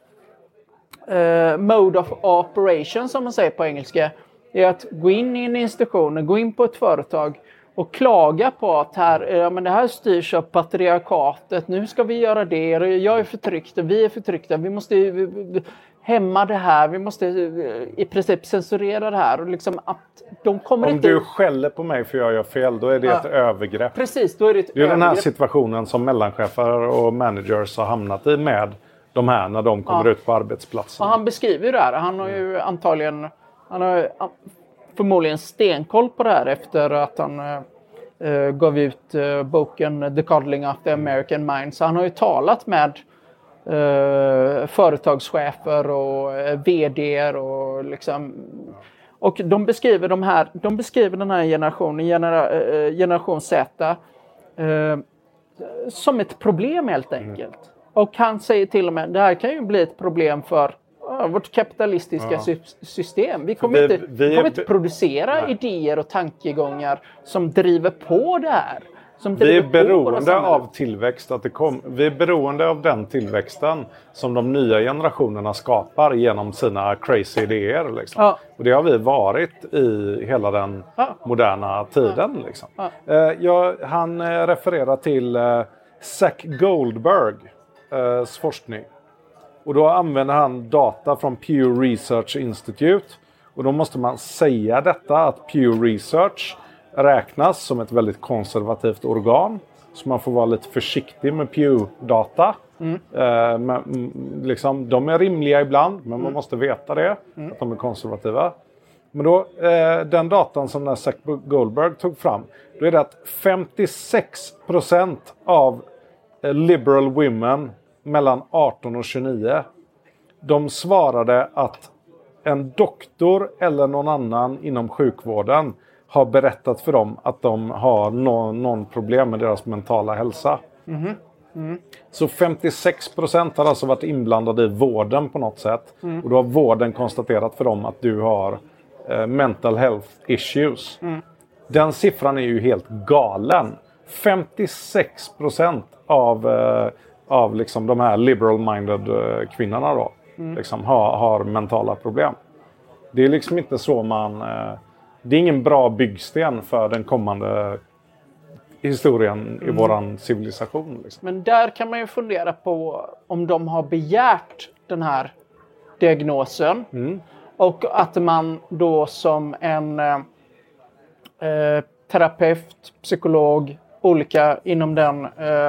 eh, mode of operation som man säger på engelska är att gå in i en institution, gå in på ett företag och klaga på att här, ja, men det här styrs av patriarkatet, nu ska vi göra det, jag är förtryckt, vi är förtryckta, vi måste vi, vi, hämma det här, vi måste i princip censurera det här. Och liksom att de kommer Om inte... du skäller på mig för jag gör fel, då är det Ja. ett övergrepp. Precis, då är det ett Det är den här övergrepp. situationen som mellanchefer och managers har hamnat i med de här när de kommer Ja. ut på arbetsplatsen. Ja, han beskriver ju det här. Han har ju antagligen, han har förmodligen stenkoll på det här efter att han uh, gav ut uh, boken The Coddling of the American Mind. Så han har ju talat med uh, företagschefer och uh, vd:ar och liksom, och de beskriver de här, de beskriver den här generationen, genera, uh, generation Z, uh, som ett problem helt enkelt. Och han säger till och med, det här kan ju bli ett problem för ja, vårt kapitalistiska Ja. sy- system. Vi kommer, vi- inte, vi kommer är- inte producera Nej. idéer och tankegångar som driver på det här. Som Vi är driver på våra beroende samhällen. av tillväxt. Att det kom, vi är beroende av den tillväxten som de nya generationerna skapar genom sina crazy idéer. Liksom. Ja. Och det har vi varit i hela den Ja. moderna tiden. Liksom. Ja. Eh, jag, han eh, refererar till eh, Zach Goldbergs eh, forskning. Och då använder han data från Pew Research Institute. Och då måste man säga detta att Pew Research räknas som ett väldigt konservativt organ. Så man får vara lite försiktig med Pew-data. Mm. Eh, men, mm, liksom, de är rimliga ibland, men man måste veta det. Mm. Att de är konservativa. Men då, eh, den datan som den Zach Goldberg tog fram. Då är det att femtiosex procent av eh, liberal women mellan arton och tjugonio. De svarade att en doktor eller någon annan inom sjukvården har berättat för dem att de har någon, någon problem med deras mentala hälsa. Mm. Mm. Så femtiosex procent har alltså varit inblandade i vården på något sätt. Mm. Och då har vården konstaterat för dem att du har eh, mental health issues. Mm. Den siffran är ju helt galen. femtiosex procent av, eh, av liksom de här liberal-minded eh, kvinnorna då, Mm. liksom, har, har mentala problem. Det är liksom inte så man... Eh, det är ingen bra byggsten för den kommande historien i Mm. våran civilisation. Liksom. Men där kan man ju fundera på om de har begärt den här diagnosen. Mm. Och att man då som en eh, eh, terapeut, psykolog, olika inom den, eh,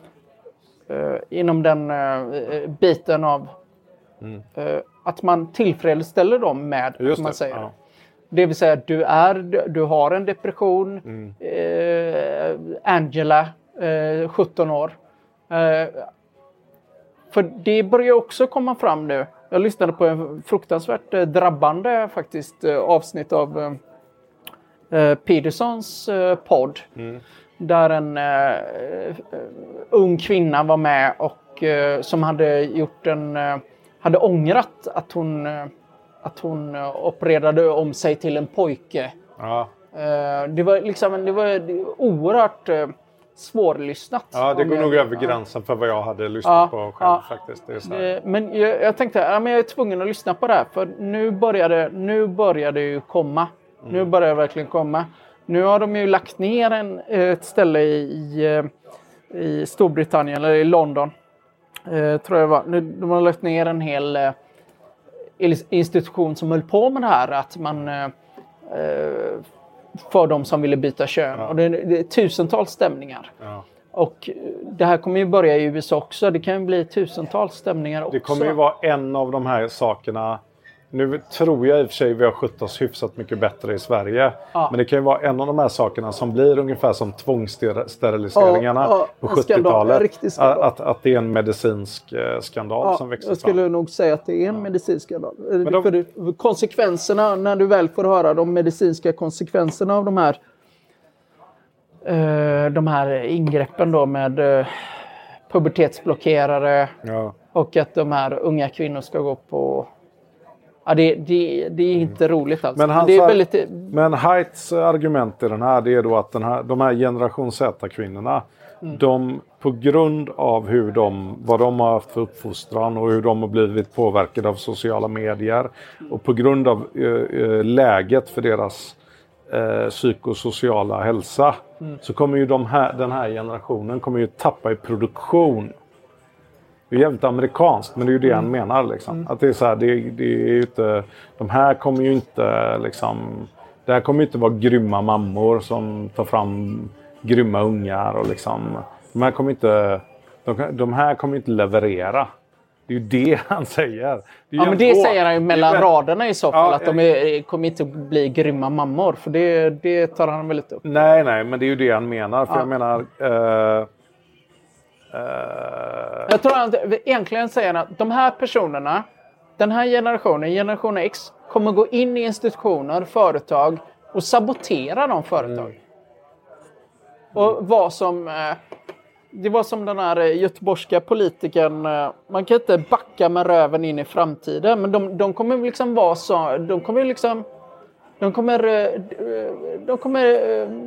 eh, inom den eh, biten av Mm. eh, att man tillfredsställer dem med, Just som man det, säger. ja. Det vill säga att du, är, du har en depression, Mm. eh, Angela, eh, sjutton år. Eh, för det börjar också komma fram nu. Jag lyssnade på en fruktansvärt eh, drabbande faktiskt eh, avsnitt av eh, eh, Petersons eh, podd. Mm. Där en eh, eh, ung kvinna var med och eh, som hade gjort en, eh, hade ångrat att hon, eh, att hon eh, opererade om sig till en pojke. Ja. Eh, det var liksom, det var oerhört eh, svårlyssnat. Ja, det Om går jag- nog över ja. gränsen för vad jag hade lyssnat Ja, på själv ja. faktiskt. Det är så här. Det, men jag, jag tänkte, ja, men jag är tvungen att lyssna på det här. För nu började, nu började det ju komma. Mm. Nu börjar det verkligen komma. Nu har de ju lagt ner en, ett ställe i, i Storbritannien, eller i London. Eh, tror jag det var. Nu, de har lagt ner en hel eh, institution som höll på med det här. Att man... Eh, eh, för de som ville byta kön. Ja. Och det, det är tusentals stämningar. Ja. Och det här kommer ju börja i U S A också. Det kan ju bli tusentals stämningar också. Det kommer ju vara en av de här sakerna. Nu tror jag i och för sig vi har skött oss hyfsat mycket bättre i Sverige. Ja. Men det kan ju vara en av de här sakerna som blir ungefär som tvångssteriliseringarna ja, ja, på sjuttiotalet. Skandal, att, att det är en medicinsk eh, skandal ja, som växer fram. Jag skulle fram. nog säga att det är en medicinsk skandal. Men de... För det, konsekvenserna, när du väl får höra de medicinska konsekvenserna av de här eh, de här ingreppen då med eh, pubertetsblockerare ja. och att de här unga kvinnor ska gå på... Ja, det, det, det är inte roligt alltså. Men, det är väldigt... men Haids argument i den här, det är då att den här, de här generation Z-kvinnorna, mm. de på grund av hur de, vad de har haft för uppfostran och hur de har blivit påverkade av sociala medier och på grund av äh, läget för deras äh, psykosociala hälsa mm. så kommer ju de här, den här generationen kommer ju tappa i produktion. Det är jävligt amerikanskt, men det är ju det mm. han menar liksom. Mm. Att det är så här, det, det är ju inte, de här kommer ju inte liksom, det här kommer ju inte vara grymma mammor som tar fram grymma ungar och liksom, de här kommer inte, de, de här kommer inte leverera. Det är ju det han säger. Det ja, men det säger han ju mellan det, raderna i så fall, ja, att de är, kommer inte bli grymma mammor, för det, det tar han väldigt upp. Nej, nej, men det är ju det han menar, för ja. jag menar... Eh, Uh... Jag tror att egentligen säger att de här personerna, den här generationen, generation X, kommer gå in i institutioner, företag och sabotera de företag. Mm. Och vad som det var som den här göteborgska politikern, man kan inte backa med röven in i framtiden, men de, de kommer liksom vara så, de kommer liksom de kommer de kommer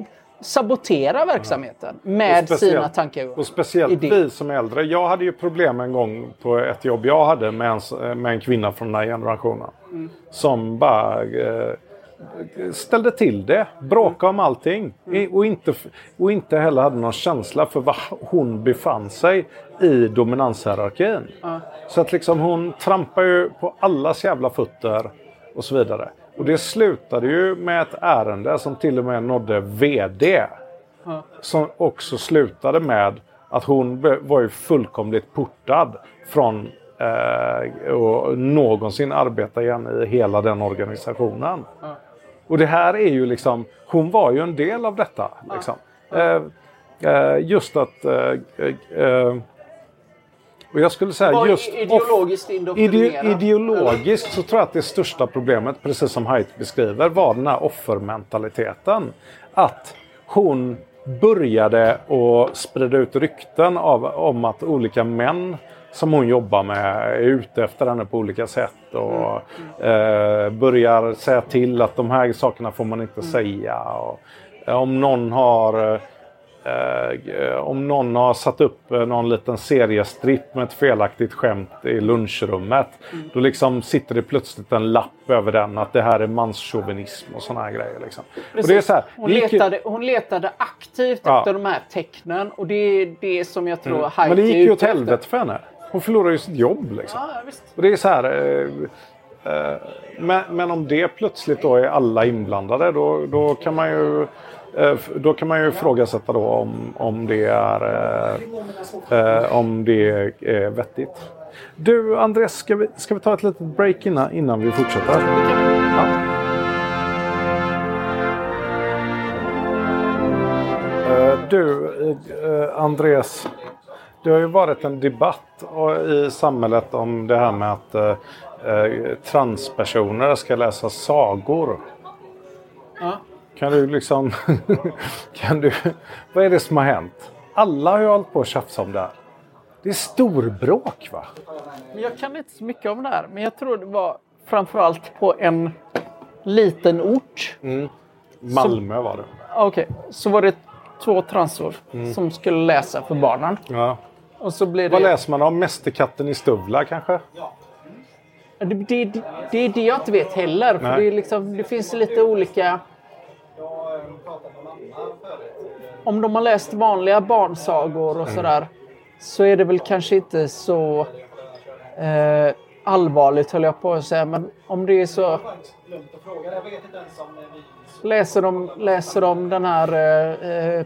sabotera verksamheten med sina tankar. Och speciellt idé. Vi som är äldre. Jag hade ju problem en gång på ett jobb jag hade med en, med en kvinna från den här generationen. Mm. Som bara eh, ställde till det. Bråkade om allting. Mm. Och, inte, och inte heller hade någon känsla för vad hon befann sig i dominanshierarkin. Mm. Så att liksom hon trampar ju på allas jävla fötter och så vidare. Och det slutade ju med ett ärende som till och med nådde vd. Ja. Som också slutade med att hon var ju fullkomligt portad från eh, och någonsin arbeta igen i hela den organisationen. Ja. Och det här är ju liksom, hon var ju en del av detta. Liksom. Ja. Eh, eh, just att... Eh, eh, Och jag skulle säga just ideologiskt ide, ideologiskt så tror jag att det största problemet, precis som Haidt beskriver, var den här offermentaliteten. Att hon började att sprida ut rykten av, om att olika män som hon jobbar med är ute efter henne på olika sätt och mm. eh, börjar säga till att de här sakerna får man inte mm. säga. Och, eh, om någon har... Eh, om någon har satt upp eh, någon liten seriestripp med ett felaktigt skämt i lunchrummet mm. då liksom sitter det plötsligt en lapp över den att det här är manschauvinism och såna här grejer liksom. Och det är så här, hon, letade, hon letade aktivt ja. efter de här tecknen och det är det som jag tror mm. Men det gick ju åt helvete för henne. Hon förlorade ju sitt jobb liksom. Ja, visst. Och det är så här eh, eh, men, men om det plötsligt då är alla inblandade då, då kan man ju Då kan man ju ifrågasätta då om, om det är eh, om det är vettigt. Du Andreas, ska vi, ska vi ta ett litet break innan, innan vi fortsätter? Ja. Eh, du eh, Andreas, det har ju varit en debatt i samhället om det här med att eh, transpersoner ska läsa sagor. Ja. Kan du liksom... kan du... Vad är det som har hänt? Alla har ju hållit på att tjafsa om det här. Det är storbråk, va? Jag kan inte så mycket om det här. Men jag tror det var framförallt på en liten ort. Mm. Malmö som... var det. Okej, okay. Så var det två transor mm. som skulle läsa för barnen. Ja. Och så blir det... Vad läser man om? Mästerkatten i stövlar kanske? Ja. Det, det, det, det är det jag inte vet heller. För det, är liksom, det finns lite olika... Om de har läst vanliga barnsagor och mm. sådär så är det väl kanske inte så eh, allvarligt, höll jag på att säga. Men om det är så läser de, läser de den här eh,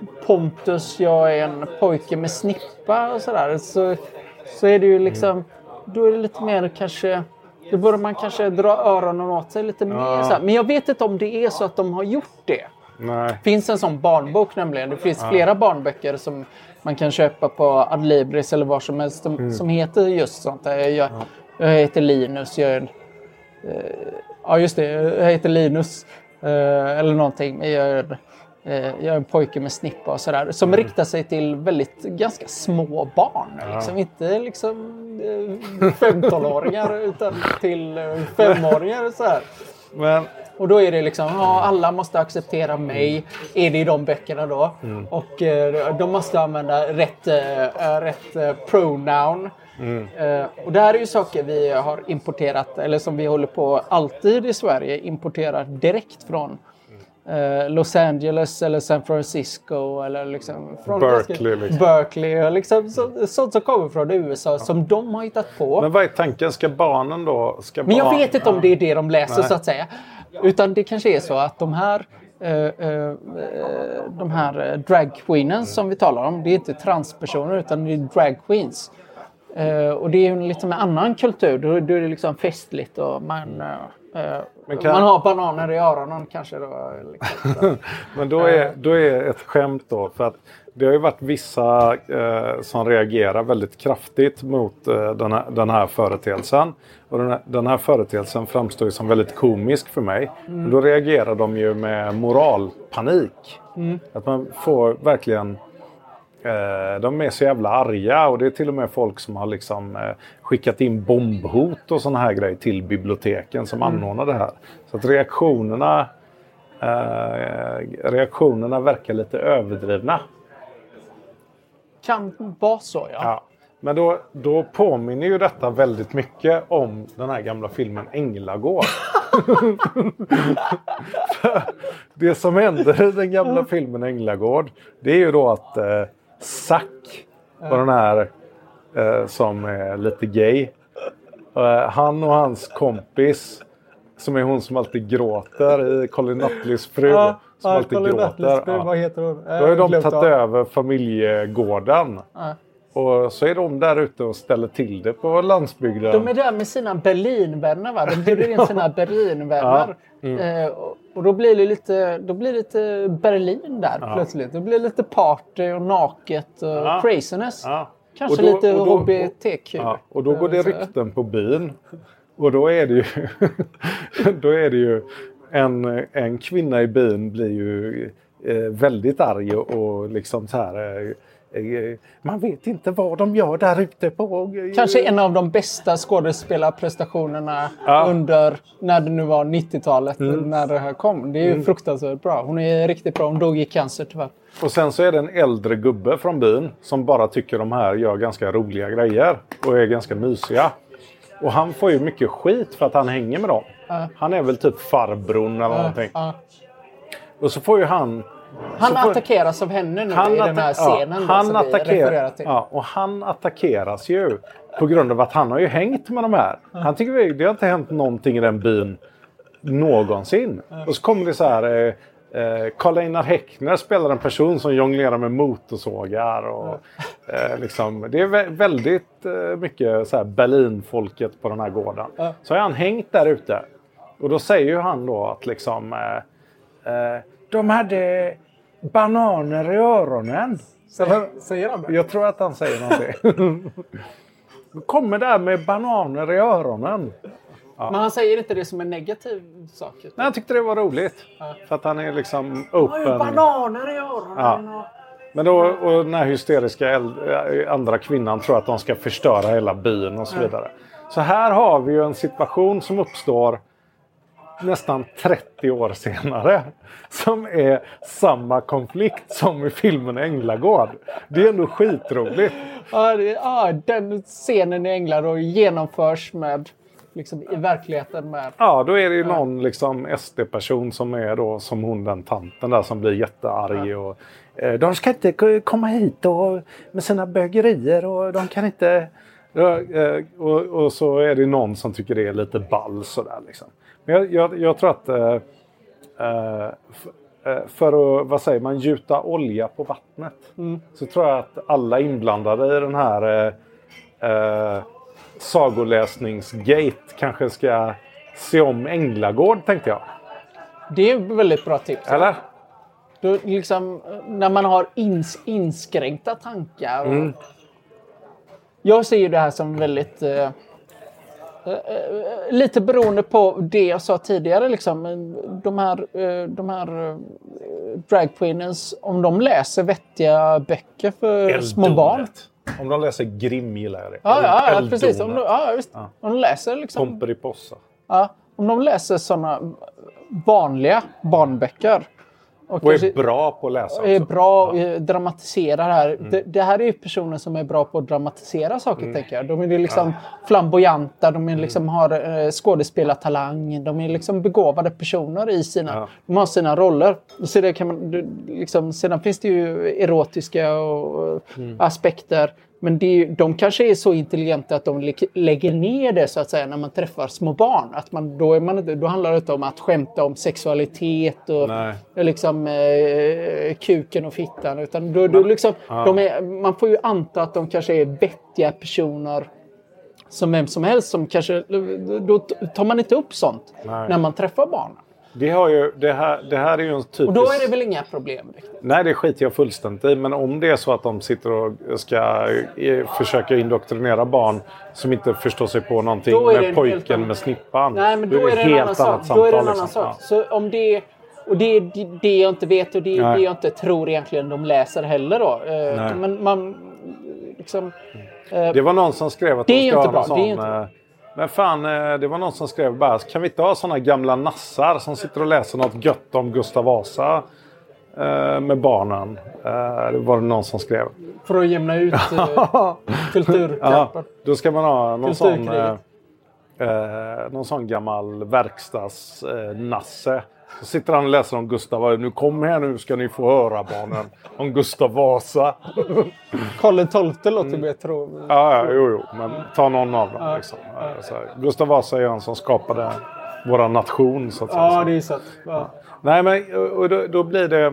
Pontus, jag är en pojke med snippa och sådär. Så, så är det ju liksom, mm. då är det lite mer kanske, då börjar man kanske dra öronen åt sig lite mer. Ja. Så här. Men jag vet inte om det är så att de har gjort det. Nej. Det finns en sån barnbok nämligen. Det finns ja. flera barnböcker som man kan köpa på Adlibris eller var som helst som, mm. som heter just sånt. Jag, jag, jag heter Linus. Jag är, eh, ja just det, jag heter Linus. Eh, eller någonting. Jag är, eh, jag är en pojke med snippa och sådär. Som mm. riktar sig till väldigt ganska små barn. Ja. Liksom, inte liksom eh, femtonåringar utan till eh, femåringar och sådär. Men... Och då är det liksom, ja, alla måste acceptera mig, mm. är det i de böckerna då. Mm. Och eh, de måste använda rätt, eh, rätt eh, pronoun. Mm. Eh, och det här är ju saker vi har importerat, eller som vi håller på alltid i Sverige, importerar direkt från eh, Los Angeles eller San Francisco eller liksom från Berkeley. Liksom. Berkeley, liksom, så, sånt som kommer från U S A ja. som de har hittat på. Men vad är tanken? Ska barnen då? Ska Men jag barn... vet inte om det är det de läser Nej. så att säga. Utan det kanske är så att de här, uh, uh, de här drag queenen mm. som vi talar om, det är inte transpersoner utan det är drag queens. Uh, och det är ju lite med annan kultur, då, då är det liksom festligt och man, uh, uh, kan... man har bananer i öronen kanske. Då, liksom. Men då är, då är ett skämt då, för att det har ju varit vissa eh, som reagerar väldigt kraftigt mot eh, den, här, den här företeelsen. Och den här, den här företeelsen framstår ju som väldigt komisk för mig. Mm. Och då reagerar de ju med moralpanik. Mm. Att man får verkligen... Eh, de är så jävla arga och det är till och med folk som har liksom, eh, skickat in bombhot och såna här grejer till biblioteken som mm. anordnar det här. Så att reaktionerna, eh, reaktionerna verkar lite överdrivna. Kan vara så, ja. ja. Men då, då påminner ju detta väldigt mycket om den här gamla filmen Änglagård. Det som händer i den gamla filmen Änglagård, det är ju då att eh, Zack och den här eh, som är lite gay, eh, han och hans kompis, som är hon som alltid gråter i Colin Nutleys fru, ja, som ja, alltid Colin gråter. Fru, vad heter hon? Då har de tagit av. över familjegården. Ja. Och så är de där ute och ställer till det på landsbygden. De är där med sina Berlinvänner, va? De bjuder in sina Berlinvänner. Ja. Mm. Eh, och då blir det lite, då blir det lite Berlin där ja. plötsligt. Det blir lite party och naket och ja. craziness. Ja. Kanske och då, lite H B T Q. Ja. Och då går det rykten på byn. Och då är det ju, då är det ju en, en kvinna i byn blir ju eh, väldigt arg och, och liksom så här... Eh, man vet inte vad de gör där ute på. Kanske en av de bästa skådespelarprestationerna ja. under, när det nu var nittiotalet, mm. när det här kom. Det är ju mm. fruktansvärt bra. Hon är riktigt bra. Hon dog i cancer tyvärr. Och sen så är det en äldre gubbe från byn som bara tycker de här gör ganska roliga grejer och är ganska mysiga. Och han får ju mycket skit för att han hänger med dem. Uh. Han är väl typ farbrorn eller uh. någonting. Uh. Och så får ju han... Han får, attackeras av henne nu i den här scenen ja, han då, som attacker, vi refererar till. Ja, och han attackeras ju på grund av att han har ju hängt med de här. Mm. Han tycker det har inte hänt någonting i den byn någonsin. Mm. Och så kommer det så här... Eh, eh, Karl-Einar Häckner spelar en person som jonglerar med motorsågar. Och, mm. eh, liksom, det är vä- väldigt eh, mycket så här Berlinfolket på den här gården. Mm. Så har han hängt där ute. Och då säger ju han då att liksom... Eh, eh, de hade bananer i öronen. Säger, säger han det? Jag tror att han säger någonting. Kommer där med bananer i öronen. Ja. Men han säger inte det som en negativ sak? Nej, han tyckte det var roligt. Ja. För att han är liksom open. Han har ju bananer i öronen. Ja. Men då, och den här hysteriska äldre, andra kvinnan tror att de ska förstöra hela byn och så vidare. Ja. Så här har vi ju en situation som uppstår nästan trettio år senare, som är samma konflikt som i filmen Änglagård. Det är ändå skitroligt. Ja, det, ja den scenen i Änglagård genomförs med liksom i verkligheten med... Ja, då är det ju någon liksom S D-person som är då som hon, den tanten där, som blir jättearg ja. och eh, de ska inte komma hit och, med sina bögerier och de kan inte... Ja, eh, och, och så är det någon som tycker det är lite ball sådär liksom. Men jag, jag, jag tror att äh, äh, för att, vad säger man, gjuta olja på vattnet. Mm. Så tror jag att alla inblandade i den här eh, eh, sagoläsningsgate kanske ska se om Änglagård, tänkte jag. Det är ett väldigt bra tips. Eller? Då, liksom, när man har ins- inskränkta tankar. Mm. Jag ser ju det här som väldigt... Eh, lite beroende på det jag sa tidigare, liksom, de här, de här dragqueenens, om de läser vettiga böcker för Eldonet. små barn. Om de läser Grimm gillar jag det. Ja, ja, ja precis. Om de, ja, visst. Ja. Om de läser liksom, Pomperipossa. Ja, om de läser sådana vanliga barnböcker. Och, och är bra på att läsa också. Är bra att ja. dramatisera det här. Mm. Det, det här är ju personer som är bra på att dramatisera saker, mm. tänker jag. De är liksom ja. flamboyanta, de är liksom har eh, skådespelartalang. De är liksom begåvade personer i sina... Ja. De har sina roller. Så det kan man, liksom, sedan finns det ju erotiska och, mm. aspekter. Men det är, de kanske är så intelligenta att de lägger ner det, så att säga, när man träffar små barn. Att man, då, är man, då handlar det inte om att skämta om sexualitet och liksom, eh, kuken och fittan. Utan då, då liksom, ja. de är, man får ju anta att de kanske är vettiga personer som vem som helst. Som kanske, då tar man inte upp sånt Nej. när man träffar barn. Det, har ju, det, här, det här är ju en typisk... Och då är det väl inga problem? Riktigt. Nej, det skiter jag fullständigt i. Men om det är så att de sitter och ska försöka indoktrinera barn som inte förstår sig på någonting med pojken helt... med snippan. Nej, men då, då är det en annan sak. Samtal, då är det en annan liksom. sak. Ja. Så om det, och det är det jag inte vet och det är det jag inte tror egentligen de läser heller då. Nej. Men man liksom... Det var någon som skrev att de ska ha någon sån... Men fan, det var någon som skrev bara, kan vi inte ha såna gamla nassar som sitter och läser något gött om Gustav Vasa eh, med barnen? Eh, det var det någon som skrev. För att jämna ut eh, kulturkampen. Ja, då ska man ha någon sån, eh, eh, någon sån gammal verkstadsnasse. Eh, Så sitter han och läser om Gustav. Nu kom här, nu ska ni få höra barnen om Gustav Vasa. Karl den tolfte låter mer tro. Ja, jo, jo. Men ta någon av dem. Ja, liksom. ja. Gustav Vasa är han som skapade våra nation. Så att säga. Ja, det är så. Ja. Nej, men och då, då blir det...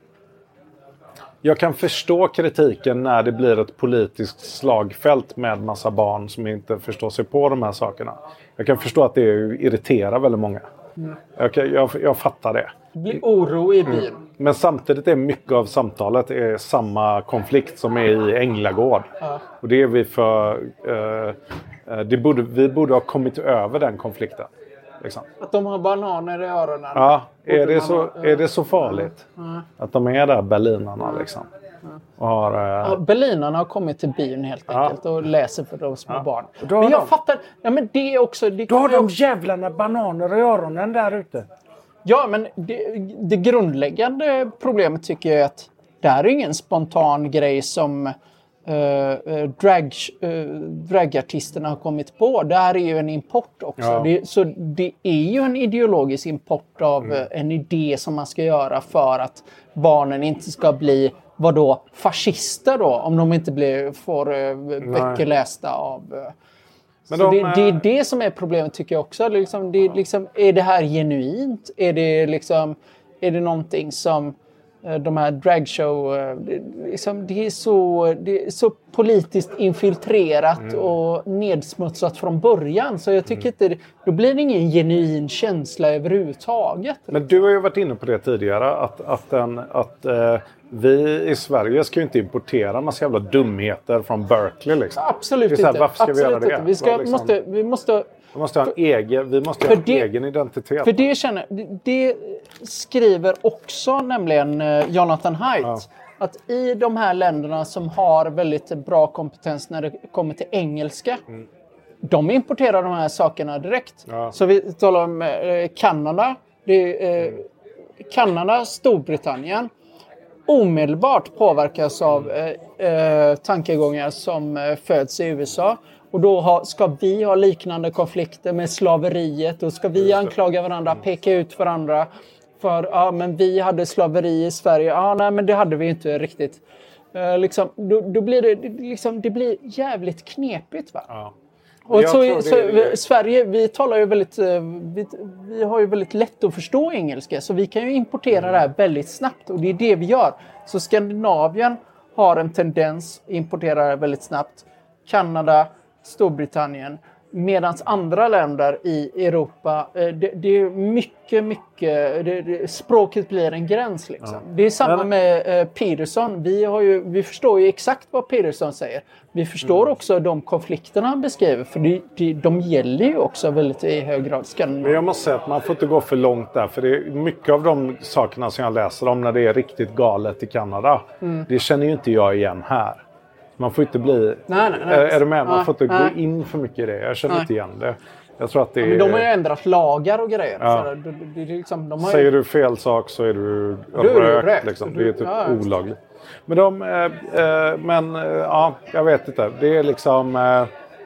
Jag kan förstå kritiken när det blir ett politiskt slagfält med massa barn som inte förstår sig på de här sakerna. Jag kan förstå att det irriterar väldigt många. Mm. Jag, jag, jag fattar det. Det blir oro i byn. Mm. Men samtidigt är mycket av samtalet är samma konflikt som är i Änglagård. Ja. Och det är vi för... Eh, det borde, vi borde ha kommit över den konflikten. Liksom. Att de har bananer i öronen. Ja, är det, så, är det så farligt? Mm. Att de är där, berlinarna liksom. Mm. Och har, eh... ja, berlinarna har kommit till byn helt enkelt ja. och läser för de små ja. barn. Men jag de... fattar... Ja, men det är också... Det då har de jävlarna bananer i öronen där ute. Ja, men det, det grundläggande problemet tycker jag är att det här är ingen spontan grej som uh, drag, uh, dragartisterna har kommit på. Det här är ju en import också. Ja. Det, så det är ju en ideologisk import av mm. uh, en idé som man ska göra för att barnen inte ska bli, vadå, fascister då, om de inte blir, får uh, böcker Nej. lästa av... Uh, Men så de, det, det är det som är problemet tycker jag också. Det är, liksom, det är, liksom, är det här genuint? Är det, liksom, är det någonting som uh, de här dragshow... Uh, det, liksom, det, är så, det är så politiskt infiltrerat mm. och nedsmutsat från början. Så jag tycker mm. inte... Då blir det ingen genuin känsla överhuvudtaget. Men du har ju varit inne på det tidigare. Att, att, den, att uh, vi i Sverige ska ju inte importera massa jävla dumheter från Berkeley. Liksom. Absolut inte. Här, varför ska Absolut vi göra det? Inte. Vi, ska, liksom, måste, vi måste... Vi måste ha en egen, vi måste ha en det, egen identitet. För det känner, det, det skriver också nämligen Jonathan Haidt. Ja. Att i de här länderna som har väldigt bra kompetens när det kommer till engelska. Mm. De importerar de här sakerna direkt. Ja. Så vi talar om eh, Kanada. Det är, eh, mm. Kanada, Storbritannien. Omedelbart påverkas av eh, eh, tankegångar som eh, föds i U S A. Och då ha, ska vi ha liknande konflikter med slaveriet. Och ska vi anklaga varandra, peka ut varandra. För ja, men vi hade slaveri i Sverige. Ja, nej, men det hade vi inte riktigt. Eh, liksom, då, då blir det, liksom, det blir jävligt knepigt, va? Ja. Och Jag så, tror så det- det- Sverige, vi talar ju väldigt, eh, vi, vi har ju väldigt lätt att förstå engelska. Så vi kan ju importera det här väldigt snabbt. Och det är det vi gör. Så Skandinavien har en tendens att importera det väldigt snabbt. Kanada, Storbritannien. Medan andra länder i Europa, eh, det, det är mycket, mycket... Det, det, språket blir en gräns liksom. Ja. Det är samma Men- med eh, Peterson. Vi, har ju, vi förstår ju exakt vad Peterson säger. Vi förstår Mm. också de konflikterna han beskriver. För det, det, de gäller ju också väldigt i hög grad. Men jag måste säga att man får inte gå för långt där. För det är mycket av de sakerna som jag läser om när det är riktigt galet i Kanada. Mm. Det känner ju inte jag igen här. Man får inte bli... Nej, nej, nej. Är, är du med? Man Nej, får inte nej. gå in för mycket i det. Jag känner Nej. inte igen det. Jag tror att det är... Men de har ju ändrat lagar och grejer. Ja. Så det, det, det, är liksom, de har Säger ju, du fel sak så är du Då är du rökt. rökt. Liksom. Du- Det är typ ja, ja. olagligt. Men de... Eh, eh, men eh, ja, jag vet inte. Det är liksom... Eh,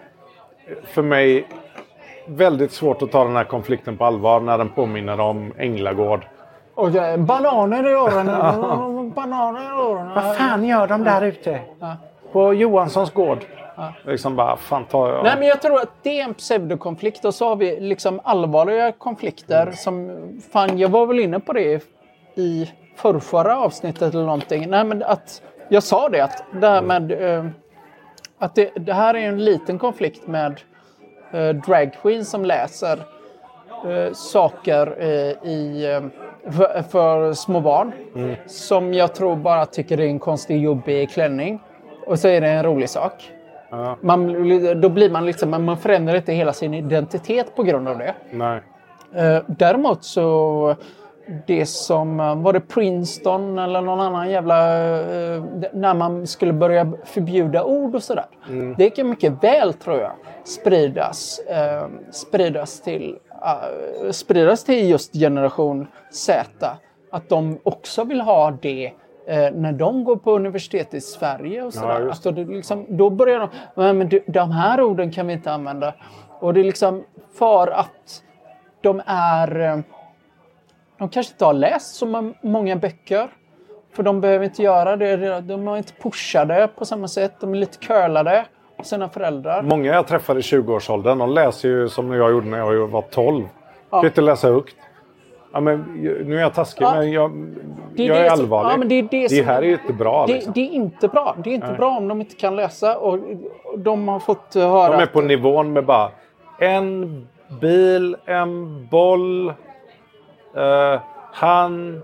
för mig väldigt svårt att ta den här konflikten på allvar när den påminner om Änglagård. och, eh, bananer i öronen. Bananer i öronen. Vad fan gör de där ute? Ja. På Johanssons gård. Liksom bara, fan tar jag... Nej, men jag tror att det är en pseudokonflikt. Och så har vi liksom allvarliga konflikter. Som, fan, jag var väl inne på det i förrförra avsnittet eller någonting. Nej, men att jag sa det att det här med eh, att det, det här är en liten konflikt med eh, drag queens som läser eh, saker eh, i, eh, för, för små barn. Som jag tror bara tycker det är en konstig jobbig klänning. Och så är det en rolig sak. Ja, Man, då blir man liksom, man förändrar inte hela sin identitet på grund av det. nej. Eh, däremot så det som, eh, var det Princeton eller någon annan jävla, eh, när man skulle börja förbjuda ord och sådär. Det kan mycket väl, tror jag, spridas, eh, spridas till, eh, spridas till just generation Z. Att de också vill ha det eh, när de går på universitet i Sverige och sådär. Ja, just alltså, det liksom, då börjar de, "Nej, men du, de här orden kan vi inte använda." Och det är liksom för att de är... eh, De kanske inte har läst så många böcker. För de behöver inte göra det. De är inte pushade på samma sätt. De är lite curlade av sina föräldrar. Många jag träffade i tjugoårsåldern, de läser ju som jag gjorde när jag var tolv. Jag kan inte läsa högt. Ja, men, nu är jag taskig, Ja. men jag, Det är jag är det som- allvarlig. ja, men det är det det som- här är ju inte bra. Det, Liksom. det är inte bra. Det är inte bra om de inte kan läsa. Och och de har fått höra... De är att- på nivån med bara en bil, en boll. Eh, han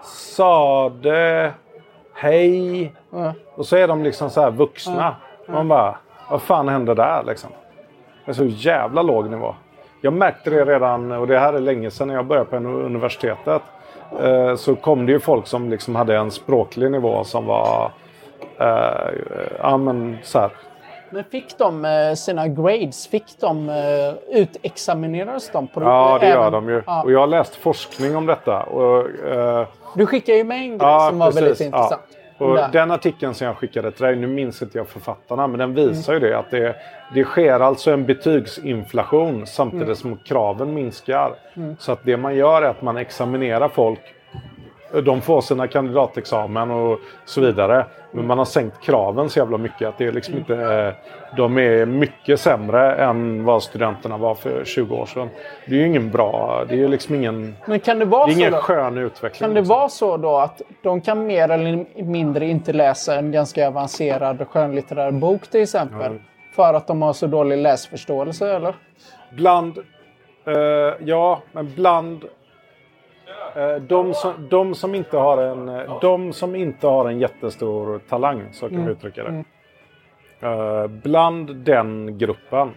sade hej. Ja. Och så är de liksom så här vuxna. Man bara, vad fan hände där liksom? Det är så jävla låg nivå. Jag märkte det redan, och det här är länge sedan när jag började på universitetet. Eh, så kom det ju folk som liksom hade en språklig nivå som var, eh, ja men så här. Men fick de eh, sina grades? Fick de eh, utexaminerades de? På, Ja, det gör även- de ju. Ja. Och jag har läst forskning om detta. Och, eh, Du skickade ju med en grej ja, som var precis. väldigt intressant. Ja. Och Där. den artikeln som jag skickade till dig, nu minns inte jag författarna, men den visar ju det att det, det sker alltså en betygsinflation samtidigt Mm. som kraven minskar. Så att det man gör är att man examinerar folk. De får sina kandidatexamen och så vidare. Men man har sänkt kraven så jävla mycket att det är liksom inte... eh, De är mycket sämre än vad studenterna var för tjugo år sedan. Det är ju ingen bra... Det är ju liksom ingen... Men kan det vara Det är så ingen då? skön utveckling. Kan det liksom. vara så då att de kan mer eller mindre inte läsa en ganska avancerad skönlitterär bok till exempel? För att de har så dålig läsförståelse, eller? Bland... eh, ja, men bland... eh, de, som, de, som inte har en, eh, de som inte har en jättestor talang, så kan vi uttrycka det. Eh, bland den gruppen.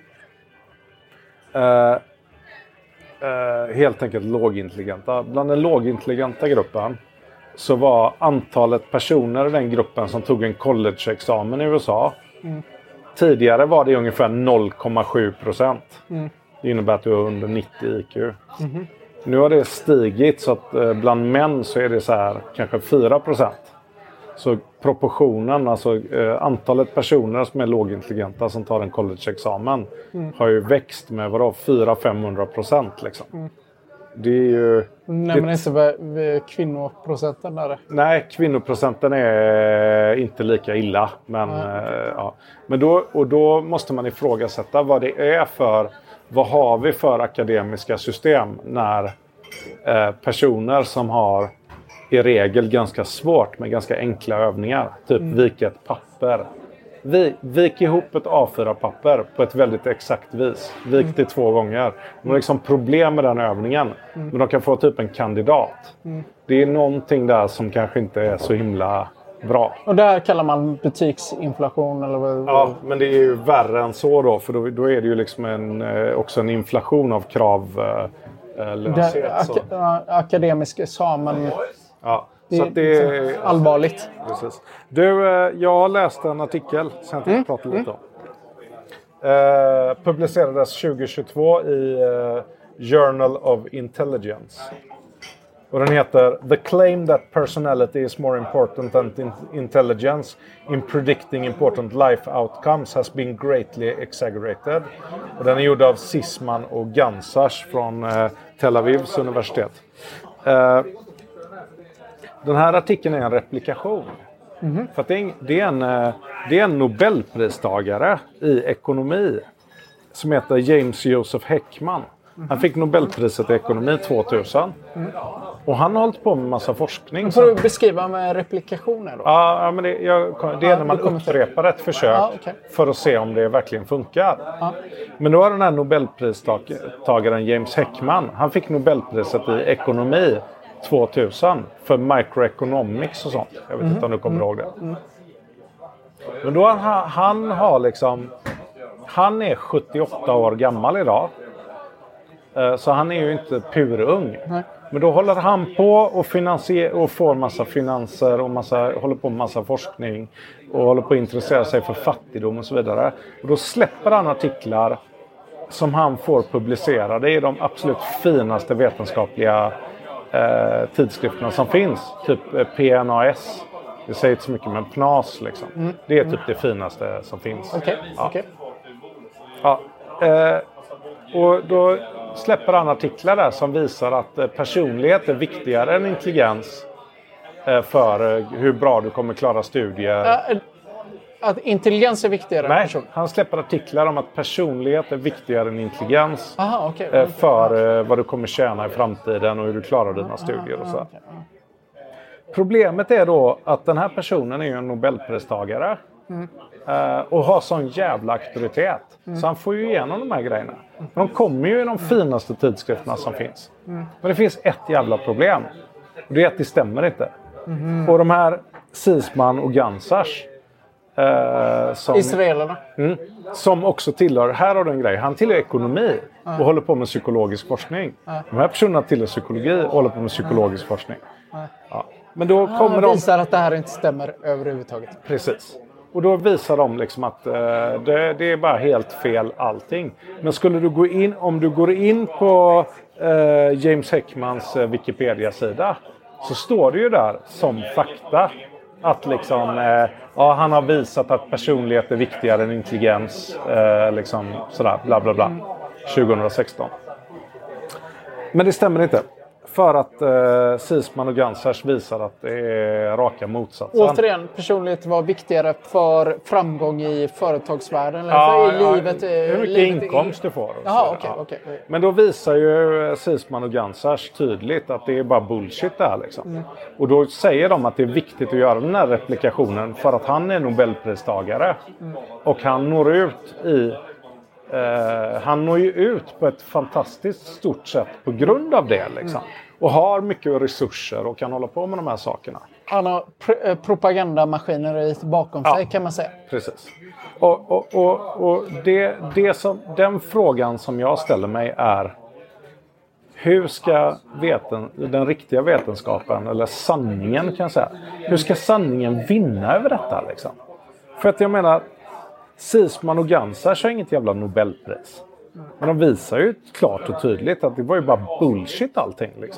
eh, eh, helt enkelt lågintelligenta. Bland den lågintelligenta gruppen så var antalet personer i den gruppen som tog en collegeexamen i U S A. Tidigare var det ungefär noll komma sju procent. Det innebär att du är under nittio I Q. Nu har det stigit så att eh, bland män så är det så här kanske fyra procent. Så proportionen, alltså eh, antalet personer som är lågintelligenta som tar en collegeexamen har ju växt med vadå fyra till femhundra procent liksom. Det är ju... Nej, men inte vad kvinnoprocenten där. Nej, kvinnoprocenten är inte lika illa. Men, eh, ja. men då, och då måste man ifrågasätta vad det är för... Vad har vi för akademiska system när eh, personer som har i regel ganska svårt med ganska enkla övningar. Typ mm. vika ett papper. Vi, vik ihop ett A fyra-papper på ett väldigt exakt vis. Vik det mm. två gånger. De har liksom problem med den övningen. Mm. Men de kan få typ en kandidat. Mm. Det är någonting där som kanske inte är så himla bra. Och det här kallar man betygsinflation eller vad? Ja, men det är ju värre än så då. För då, då är det ju liksom en, också en inflation av krav. Eh, löshet, ak- akademisk examen. Ja. Det, så att det är allvarligt. Precis. Du, jag läste en artikel som jag tänkte mm. prata lite om. Eh, publicerades tjugohundratjugotvå i eh, Journal of Intelligence. Och den heter The claim that personality is more important than in- intelligence in predicting important life outcomes has been greatly exaggerated. Och den är gjord av Sisman och Gansars från eh, Tel Avivs universitet. Eh, Den här artikeln är en replikation. Mm-hmm. För att det, är, det, är en, det är en Nobelpristagare i ekonomi som heter James Joseph Heckman. Mm-hmm. Han fick Nobelpriset i ekonomi tvåtusen. Mm. Och han har hållit på med massa forskning. Får du beskriva med replikationer då? Ja, men det, jag, det är när man upprepar ett försök ah, okay. för att se om det verkligen funkar. Ah. Men då har den här Nobelpristagaren James Heckman, han fick Nobelpriset i ekonomi tvåtusen för microeconomics och sånt. Jag vet mm. inte om du kommer mm. ihåg det. Mm. Men då han, han har liksom... Han är sjuttioåtta år gammal idag. Så han är ju inte purung. Nej. Men då håller han på och, finansier- och får massa finanser och massa, håller på med massa forskning. Och håller på att intressera sig för fattigdom och så vidare. Och då släpper han artiklar som han får publicerade i de absolut finaste vetenskapliga Eh, tidskrifterna som finns. Typ eh, P N A S. Det säger inte så mycket, men P N A S liksom. Mm. Det är typ mm. det finaste som finns. Okej. Okay. Ja. Okay. Ja. Eh, och då släpper han artiklar där som visar att eh, personlighet är viktigare än intelligens eh, för eh, hur bra du kommer klara studier. Uh, Att intelligens är viktigare? Nej, person. Han släpper artiklar om att personlighet är viktigare än intelligens. Aha, okay. eh, för eh, vad du kommer tjäna i framtiden och hur du klarar dina studier och så. Aha, okay. Problemet är då att den här personen är ju en Nobelpristagare. Mm. Eh, och har sån jävla auktoritet. Mm. Så han får ju igenom de här grejerna. Mm. De kommer ju i de finaste tidskrifterna som finns. Mm. Men det finns ett jävla problem. Och det är att det stämmer inte. Mm. Och de här Sisman och Gansars. Eh, som, Israelerna. Mm, som också tillhör, här har du en grej, han tillhör ekonomi och mm. håller på med psykologisk forskning. Mm. De här personerna tillhör psykologi och håller på med psykologisk mm. forskning. Mm. Ja. Men då ah, kommer de... visar att det här inte stämmer överhuvudtaget. Precis. Och då visar de liksom att eh, det, det är bara helt fel allting. Men skulle du gå in, om du går in på eh, James Heckmans eh, Wikipedia-sida så står det ju där som fakta att liksom, eh, ja, han har visat att personlighet är viktigare än intelligens. Eh, liksom sådär, bla bla bla. tjugohundrasexton. Men det stämmer inte. För att eh, Sisman och Gansars visar att det är raka motsatsen. Återigen, personlighet var viktigare för framgång i företagsvärlden? Eller ja, för i ja, livet, hur mycket livet inkomst du får. Jaha, okay, ja. okay. Men då visar ju Sisman och Gansars tydligt att det är bara bullshit där. Liksom. Mm. Och då säger de att det är viktigt att göra den här replikationen för att han är Nobelpristagare. Mm. Och han når ut i... Uh, han når ju ut på ett fantastiskt stort sätt på grund av det liksom. Mm. Och har mycket resurser och kan hålla på med de här sakerna. Han har pr- propagandamaskiner bakom sig, ja, kan man säga. Precis. Och, och, och, och det, det som, den frågan som jag ställer mig är: hur ska veten, den riktiga vetenskapen, eller sanningen kan jag säga, hur ska sanningen vinna över detta liksom? För att jag menar, Sisman och Gansars har inget jävla Nobelpris. Men de visar ju klart och tydligt att det var ju bara bullshit allting liksom.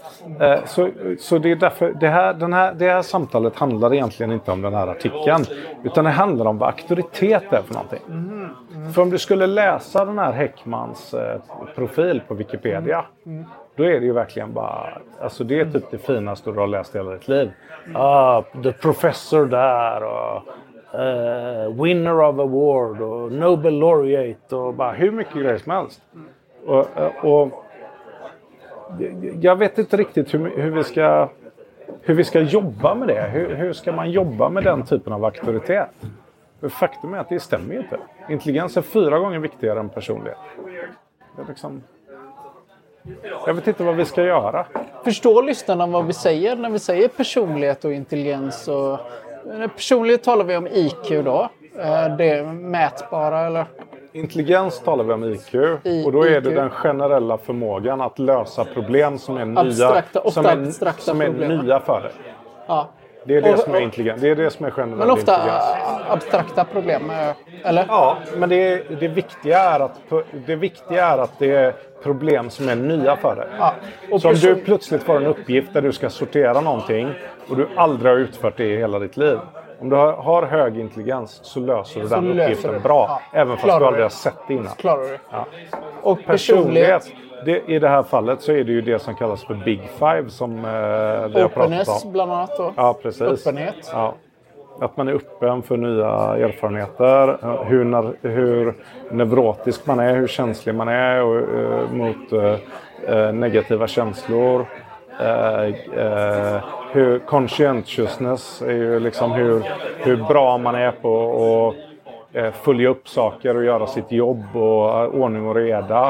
Eh, så, så det är därför det här, den här, det här samtalet handlar egentligen inte om den här artikeln. Utan det handlar om vad auktoritet är för någonting. Mm. Mm. För om du skulle läsa den här Heckmans eh, profil på Wikipedia. Mm. Då är det ju verkligen bara, alltså det är typ det finaste du har läst i hela ditt liv. Ah, the professor där och uh, winner of award och Nobel laureate och bara hur mycket grejer som helst. Och, och jag vet inte riktigt hur, hur, vi ska, hur vi ska jobba med det. Hur, hur ska man jobba med den typen av auktoritet? För faktum är att det stämmer ju inte. Intelligens är fyra gånger viktigare än personlighet. Det är liksom... Jag vet inte vad vi ska göra. Förstår lyssnarna vad vi säger när vi säger personlighet och intelligens? Och... Personlighet talar vi om I Q då. Det är mätbara eller? Intelligens talar vi om I Q. I, och då är I Q. Det den generella förmågan att lösa problem som är nya, abstrakta, som är, som är nya för dig. Ja. Det är det och, som är intelligens. Det är det som är generell men ofta intelligens. Abstrakta problem, eller? Ja, men det, det, viktiga är att, det viktiga är att det är problem som är nya för dig. Ja. Och så person... om du plötsligt får en uppgift där du ska sortera någonting och du aldrig har utfört det i hela ditt liv. Om du har, har hög intelligens så löser du så den uppgiften du. bra. Ja. Även fast Klarar du aldrig har sett det innan. Klarar du. Ja. Och personlighet. Det, I det här fallet så är det ju det som kallas för Big Five som eh, vi har pratat om. Bland annat då. Ja, precis. Öppenhet. Ja. Att man är öppen för nya erfarenheter. Hur, när, hur neurotisk man är, hur känslig man är och, uh, mot uh, negativa känslor. Uh, uh, hur conscientiousness är ju liksom hur, hur bra man är på att uh, följa upp saker och göra sitt jobb och uh, ordning och reda.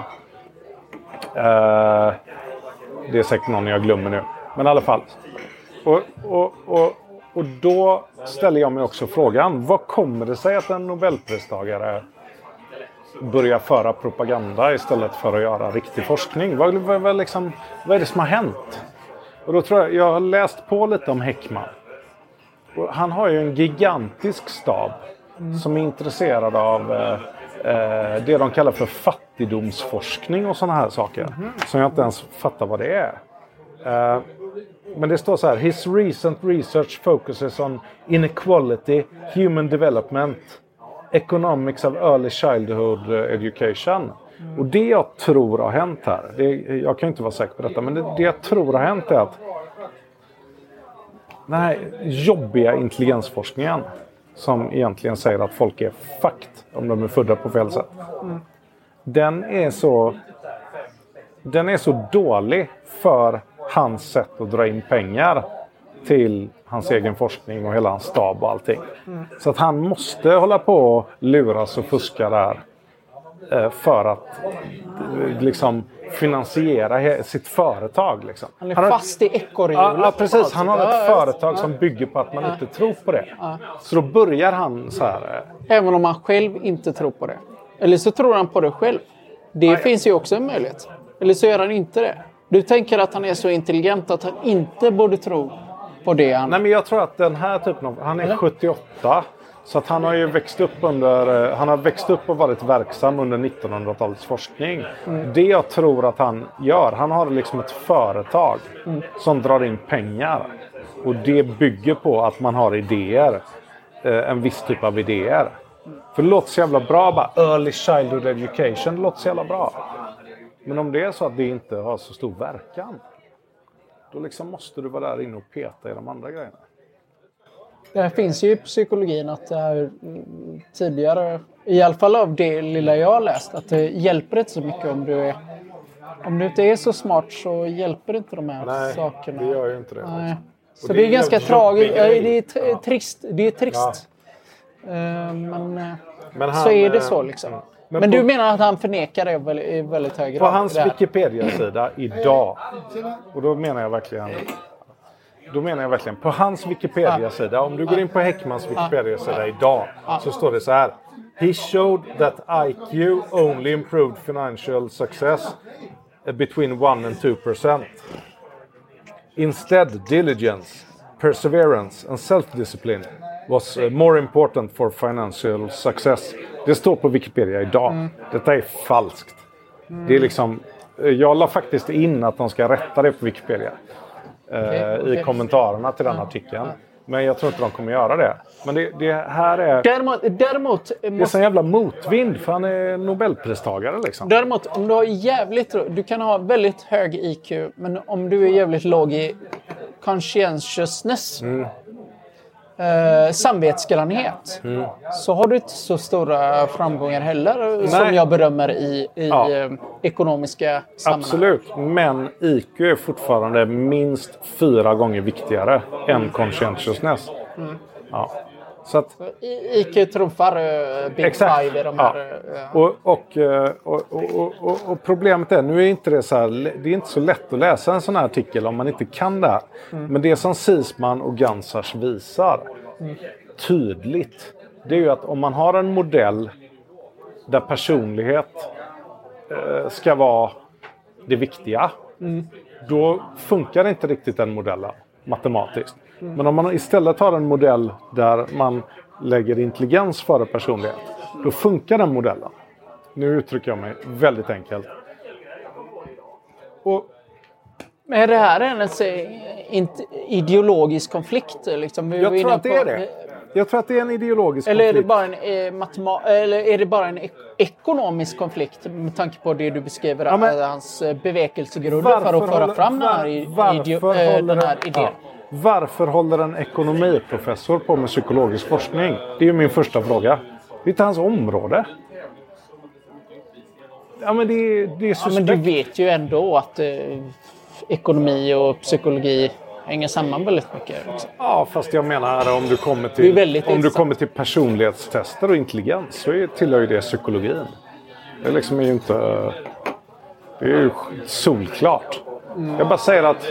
Uh, det är säkert någon jag glömmer nu. Men i alla fall. Och, och, och, och då ställer jag mig också frågan. Vad kommer det sig att en Nobelpristagare börjar föra propaganda istället för att göra riktig forskning? Vad, vad, liksom, vad är det som har hänt? Och då tror jag, jag har läst på lite om Heckman. Och han har ju en gigantisk stab mm. som är intresserad av eh, det de kallar för fattigdomsforskning och sådana här saker. Mm. Som jag inte ens fattar vad det är. Uh, men det står så här. His recent research focuses on inequality, human development, economics of early childhood education. Mm. Och det jag tror har hänt här. Det, jag kan inte vara säker på detta. Men det, det jag tror har hänt är att den här jobbiga intelligensforskningen som egentligen säger att folk är fucked om de är födda på fel sätt. Mm. Den är så den är så dålig för hans sätt att dra in pengar till hans egen forskning och hela hans stab och allting. Mm. Så att han måste hålla på och luras och fuska där för att liksom finansiera sitt företag. Liksom. Han är han fast har, i ekorrhjulet. Ja, precis. Han har ett företag som bygger på att man inte tror på det. Så då börjar han så här. Även om han själv inte tror på det. Eller så tror han på det själv. Det Nej. finns ju också en möjlighet. Eller så gör han inte det. Du tänker att han är så intelligent att han inte borde tro på det han... Nej, men jag tror att den här typen av... Han är Eller? sjuttioåtta. Så att han har ju växt upp under... Han har växt upp och varit verksam under nittonhundratalets forskning. Mm. Det jag tror att han gör... Han har liksom ett företag mm. som drar in pengar. Och det bygger på att man har idéer. En viss typ av idéer. För det låter så jävla bra bara. Early childhood education. Det låter så jävla bra. Men om det är så att det inte har så stor verkan. Då liksom måste du vara där inne och peta i de andra grejerna. Det finns ju i psykologin att det är tidigare, i alla fall av det lilla jag har läst, att det hjälper inte så mycket om du är, om du inte är så smart så hjälper inte de här Nej, sakerna. Nej, det gör ju inte det. Nej. Så det är, det är ganska tragiskt. Det är t- trist. Det är trist. Ja. Men, Men han, så är det så liksom. Men, Men på, du menar att han förnekar det i väldigt hög grad? På hans Wikipedia-sida idag, och då menar jag verkligen... Då menar jag verkligen, på hans Wikipedia-sida, om du går in på Heckmans Wikipedia-sida idag, så står det så här. He showed that I Q only improved financial success between one and two percent. Instead, diligence, perseverance and self-discipline was more important for financial success. Det står på Wikipedia idag. Mm. Detta är falskt. Mm. Det är liksom jag la faktiskt in att de ska rätta det på Wikipedia. Okay, eh, okay. I kommentarerna till den artikeln. Men jag tror inte de kommer göra det. Men det, det här är... Däremot, däremot måste... Det är sån jävla motvind, för han är Nobelpristagare liksom. Däremot, om du har jävligt... Du kan ha väldigt hög I Q, men om du är jävligt låg i conscientiousness, mm. eh, samvetsgrannhet, mm. så har du inte så stora framgångar heller. Nej. Som jag berömmer i, i ja. eh, ekonomiska sammanhang. Absolut, men I Q är fortfarande minst fyra gånger viktigare än conscientiousness. Mm. Ja. Så att, I Q trumfar uh, Big exakt. Five i de här... Ja. Uh, och, och, och, och, och, och problemet är, nu är inte det så här, det är inte så lätt att läsa en sån här artikel om man inte kan det här. Mm. Men det som Seisman och Gansars visar mm. tydligt, det är ju att om man har en modell där personlighet eh, ska vara det viktiga, mm. då funkar inte riktigt den modellen matematiskt. Mm. Men om man istället har en modell där man lägger intelligens före personlighet, då funkar den modellen. Nu uttrycker jag mig väldigt enkelt. Och, men är det här en en ideologisk konflikt? Liksom? Vi jag tror att det på, är det. Jag tror att det är en ideologisk eller konflikt. Är det bara en, eh, matema- eller är det bara en ek- ekonomisk konflikt med tanke på det du beskriver, ja, men, hans bevekelsegrunder för att föra fram den här, ideo- äh, den här idén? Ja. Varför håller en ekonomiprofessor på med psykologisk forskning? Det är ju min första fråga. Det är inte hans område. Ja, men det, det är suspekt. Ja, men du vet ju ändå att eh, ekonomi och psykologi hänger samman väldigt mycket. Liksom. Ja, fast jag menar om du kommer till, om du kommer till personlighetstester och intelligens, så är, tillhör ju det psykologin. Det är liksom ju inte... Det är ju solklart. Mm. Jag bara säger att...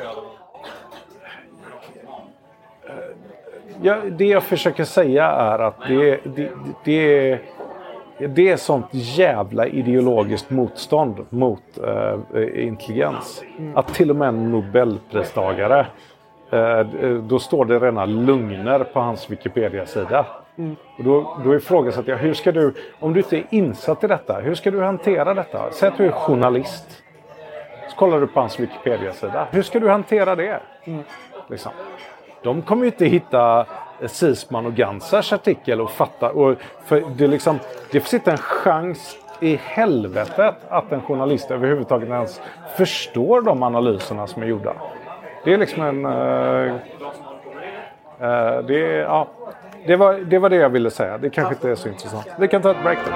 Ja, det jag försöker säga är att det, det, det, är, det är sånt jävla ideologiskt motstånd mot äh, intelligens. Mm. Att till och med en Nobelpristagare, äh, då står det rena lugner på hans Wikipedia-sida. Mm. Och då, då ifrågasätter jag, hur ska du, om du inte är insatt i detta, hur ska du hantera detta? Säg att du är journalist. Så kollar du på hans Wikipedia-sida. Hur ska du hantera det? Mm. Liksom. De kommer ju inte hitta Seisman och Gansars artikel och fatta. Och för det, liksom, det sitter en chans i helvetet att en journalist överhuvudtaget ens förstår de analyserna som är gjorda. Det är liksom en... Uh, uh, det, ja, det, var, det var det jag ville säga. Det kanske inte är så intressant. Vi kan ta ett break då.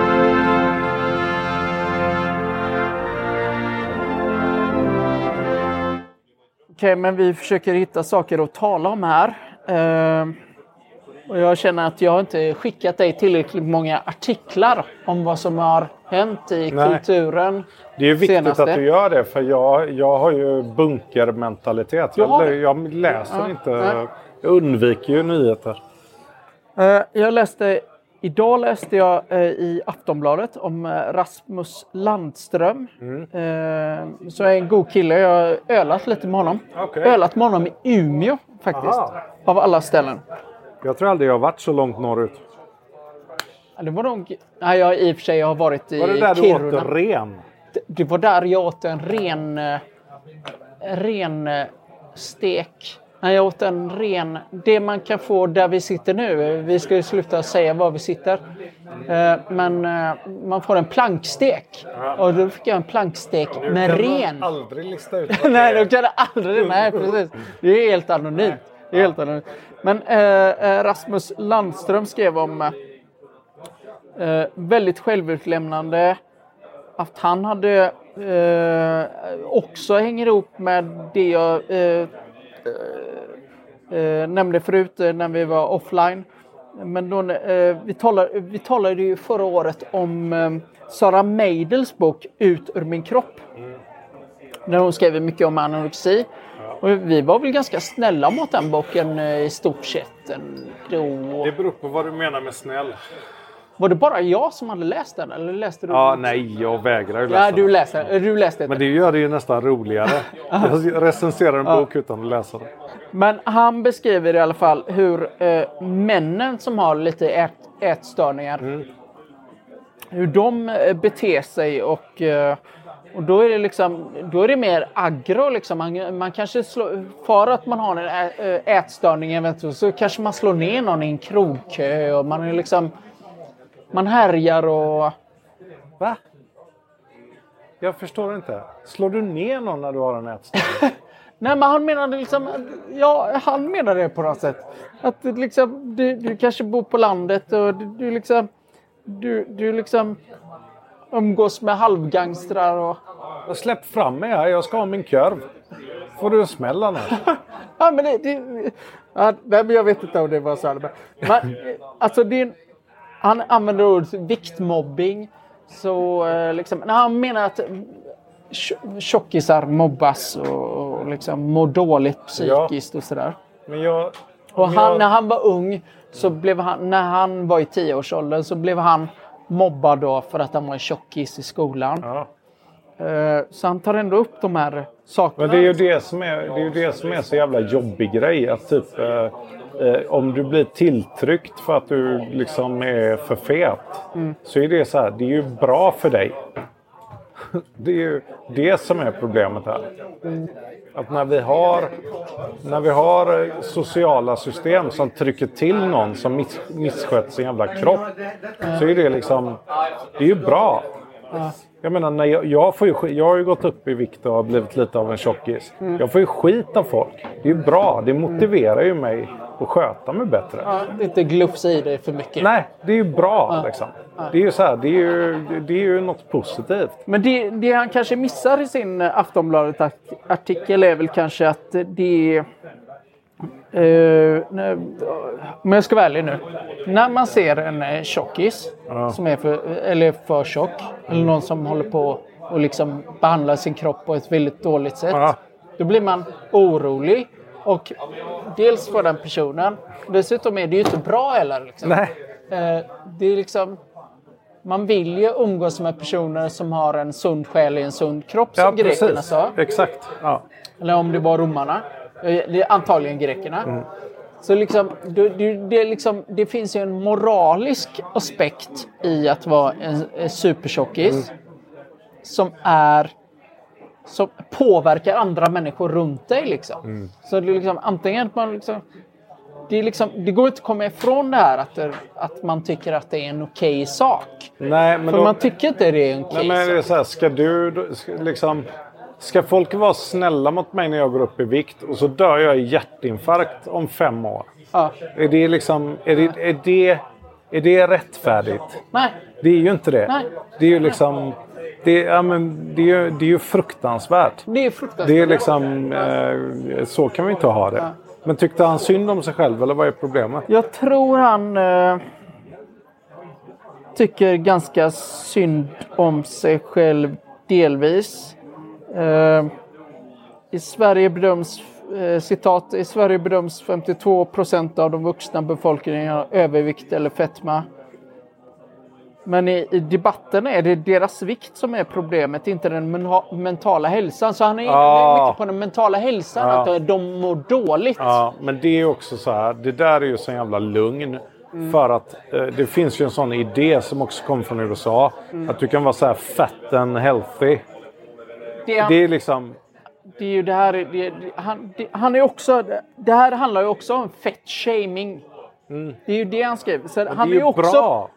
Okej, okay, men vi försöker hitta saker att tala om här. Uh, och jag känner att jag inte skickat dig tillräckligt många artiklar om vad som har hänt i Nej. kulturen. Det är viktigt senaste. Att du gör det, för jag, jag har ju bunkermentalitet. Jag, jag läser ja, inte, nej. Jag undviker ju nyheter. Uh, jag läste, idag läste jag uh, i Aftonbladet om uh, Rasmus Landström. Mm. Uh, så är en god kille. Jag har ölat lite med honom. Okay. Ölat med honom i Umeå faktiskt. Aha. Av alla ställen. Jag tror aldrig jag har varit så långt norrut. Ja, det var nog... Nej, jag i och för sig jag har varit i Kiruna. Var det där Kiruna. du åt ren? Det, det var där jag åt en ren... Ren stek. Nej, jag åt en ren... Det man kan få där vi sitter nu. Vi ska ju sluta säga var vi sitter. Men man får en plankstek. Och då fick jag en plankstek du med kan ren. Aldrig lista ut. Nej, du kan aldrig. Nej, precis. Det är helt anonymt. Det är helt anonymt. Men eh, Rasmus Landström skrev om eh, väldigt självutlämnande. Att han hade eh, också hänger ihop med det jag eh, eh, nämnde förut eh, när vi var offline. Men då, eh, vi, talade, vi talade ju förra året om eh, Sara Meidels bok Ut ur min kropp. Mm. När hon skrev mycket om anorexi. Ja. Och vi var väl ganska snälla mot den boken eh, i stort sett. Då. Det beror på vad du menar med snäll. Var det bara jag som hade läst den? Eller läste du ja, den? nej, jag vägrar ju läsa ja, du läste, den. Du läste den. Men det gör det ju nästan roligare. Jag recenserar en bok ja. utan att läsa den. Men han beskriver i alla fall hur eh, männen som har lite ät, ätstörningar, mm. hur de eh, beter sig och, eh, Och då är det liksom, då är det mer aggro liksom. Man, man kanske slår, för att man har en ä, ätstörning eventuellt, så kanske man slår ner någon i en krogkö och man är liksom, man härjar och... Va? Jag förstår inte. Slår du ner någon när du har en ätstörning? Nej, men han menade liksom, ja, han menade det på något sätt. Att liksom, du, du kanske bor på landet och du, du liksom, du, du liksom umgås med halvgangstrar och... Jag släpp fram mig här, jag ska ha min korv. Får du smälla nu? Ja, men det... det ja, nej, men jag vet inte om det var så här. Men alltså, det är, han använder ordet viktmobbing. Så liksom, när han menar att tjockisar mobbas och, och liksom mår dåligt psykiskt ja. Och sådär. Men jag, och han, jag... när han var ung, så blev han, när han var i tioårsåldern, så blev han mobbad då för att han var en tjockis i skolan. Ja. Uh, så han tar ändå upp de här sakerna. Men det är ju det som är, det är, ju det som är så jävla jobbig grej. Att typ, eh, eh, om du blir tilltryckt för att du liksom är för fet. Mm. Så är det så här, det är ju bra för dig. Det är ju det som är problemet här. Mm. Att när vi har när vi har sociala system som trycker till någon som miss, misskött sin jävla kropp. Mm. Så är det liksom, det är ju bra. Mm. Jag menar, när jag, jag, får ju, jag har ju gått upp i vikt och har blivit lite av en tjockis. Mm. Jag får ju skit av folk. Det är ju bra. Det motiverar ju mig att sköta mig bättre. Ja, inte glufsa i dig för mycket. Nej, det är ju bra ja. Liksom. Ja. Det är ju så här, det är ju, det är ju något positivt. Men det, det han kanske missar i sin Aftonbladet-artikel är väl kanske att det... Uh, men jag ska vara ärlig nu. När man ser en tjockis ja. Som är för, eller för tjock, eller någon som håller på och liksom behandlar sin kropp på ett väldigt dåligt sätt, ja. Då blir man orolig. Och dels för den personen. Dessutom är det ju inte bra heller liksom. Nej. Uh, det är liksom, man vill ju umgås med personer som har en sund själ i en sund kropp, som ja, grekerna sa. Exakt. Ja. Eller om det var romarna. Det är antagligen grekerna. Mm. Så liksom det, det, liksom, det finns ju en moralisk aspekt i att vara en, en supertjockis. Mm. Som är som påverkar andra människor runt dig liksom. Mm. Så det är liksom antingen att man liksom det, är liksom, det går inte att komma ifrån det här att, att man tycker att det är en okej sak. Nej, men för då, man tycker inte det är en okej nej, men sak. Det är så här, ska du ska, liksom ska folk vara snälla mot mig när jag går upp i vikt och så dör jag i hjärtinfarkt om fem år? Ja. Är det liksom är det, är det är det rättfärdigt? Nej. Det är ju inte det. Nej. Det är ju liksom det ja, men det är ju det är ju fruktansvärt. Det är fruktansvärt. Det är liksom eh, så kan vi inte ha det. Ja. Men tyckte han synd om sig själv eller vad är problemet? Jag tror han eh, tycker ganska synd om sig själv delvis. Uh, I Sverige bedöms uh, citat i Sverige bedöms femtiotvå procent av de vuxna befolkningen ha övervikt eller fetma. Men i, i debatten är det deras vikt som är problemet, inte den men- mentala hälsan. Så han är ah. mycket på den mentala hälsan, ah. att de mår dåligt. Ja, men det är också så här, det där är ju så jävla lugn. Mm. För att eh, det finns ju en sån idé som också kommer från U S A. Mm. Att du kan vara så här fat and healthy. Det är, det är liksom... Det är ju det här... Det, det, han, det, han är också... Det här handlar ju också om fett shaming. Mm. Det är ju det han skriver. Så han det är ju också, bra.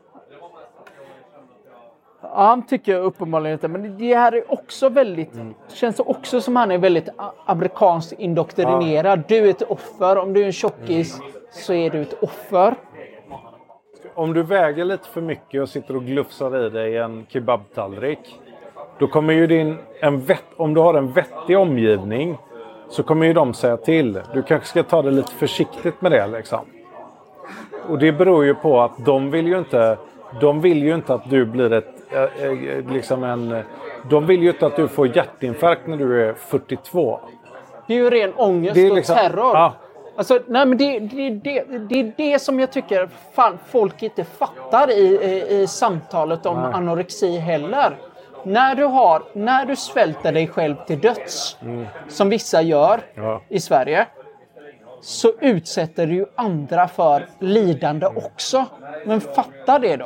Ja, han tycker uppenbarligen inte. Men det här är också väldigt... Mm. Känns också som han är väldigt amerikanskt indoktrinerad. Ja. Du är ett offer. Om du är en tjockis mm. så är du ett offer. Om du väger lite för mycket och sitter och glufsar i dig en kebabtallrik... Då kommer ju din, en vett, om du har en vettig omgivning så kommer ju de säga till. Du kanske ska ta det lite försiktigt med det liksom. Och det beror ju på att de vill ju inte, de vill ju inte att du blir ett, äh, liksom en, de vill ju inte att du får hjärtinfarkt när du är fyrtiotvå. Det är ju ren ångest det är liksom, och terror. Ja. Alltså, nej, men det, det, det, det är det som jag tycker fan, folk inte fattar i, i, i samtalet om nej. anorexi heller. När du, har, när du svälter dig själv till döds, mm. som vissa gör ja. i Sverige, så utsätter du ju andra för lidande också. Men fatta det då.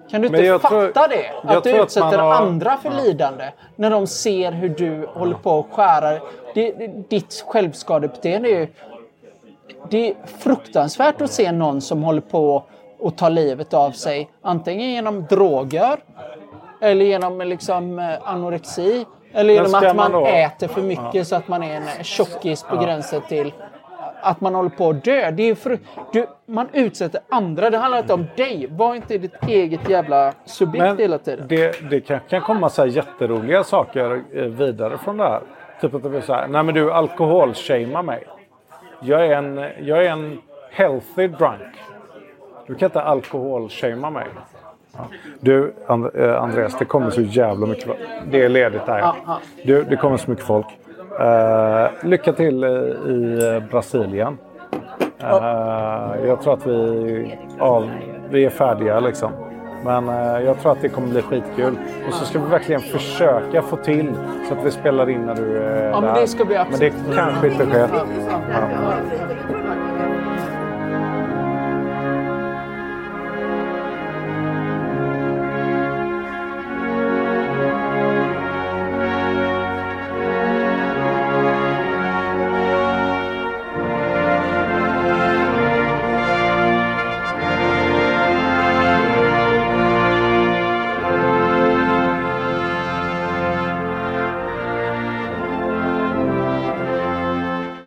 Kan du Men inte jag fatta tror- det? jag Att du tror att utsätter man har- andra för lidande. När de ser hur du håller på att skära. Det, det, ditt självskadebeteende är ju... Det är fruktansvärt att se någon som håller på att ta livet av sig. Antingen genom droger. Eller genom liksom eh, anorexi. Eller genom ska att man, man då- äter för mycket så att man är en tjockis på gränsen till att man håller på att dö. Det är för, du, man utsätter andra. Det handlar inte om dig. Var inte ditt eget jävla subjekt Men hela tiden. det, det kan, kan komma så här jätteroliga saker eh, vidare från det här. Typ att det blir så här, nej men du alkoholshamar mig. Jag är en, jag är en healthy drunk. Du kan inte alkoholshama mig. Ja. Du, And, eh, Andreas, det kommer så jävla mycket folk. Det är ledigt här. Ja, ja. Du, det kommer så mycket folk. Uh, lycka till uh, i Brasilien. Uh, jag tror att vi, ja, vi är färdiga liksom. Men uh, jag tror att det kommer bli skitkul. Och så ska vi verkligen försöka få till så att vi spelar in när du är Ja, där. men det ska bli Men det absolut. kanske inte sker. Ja, ja, ja.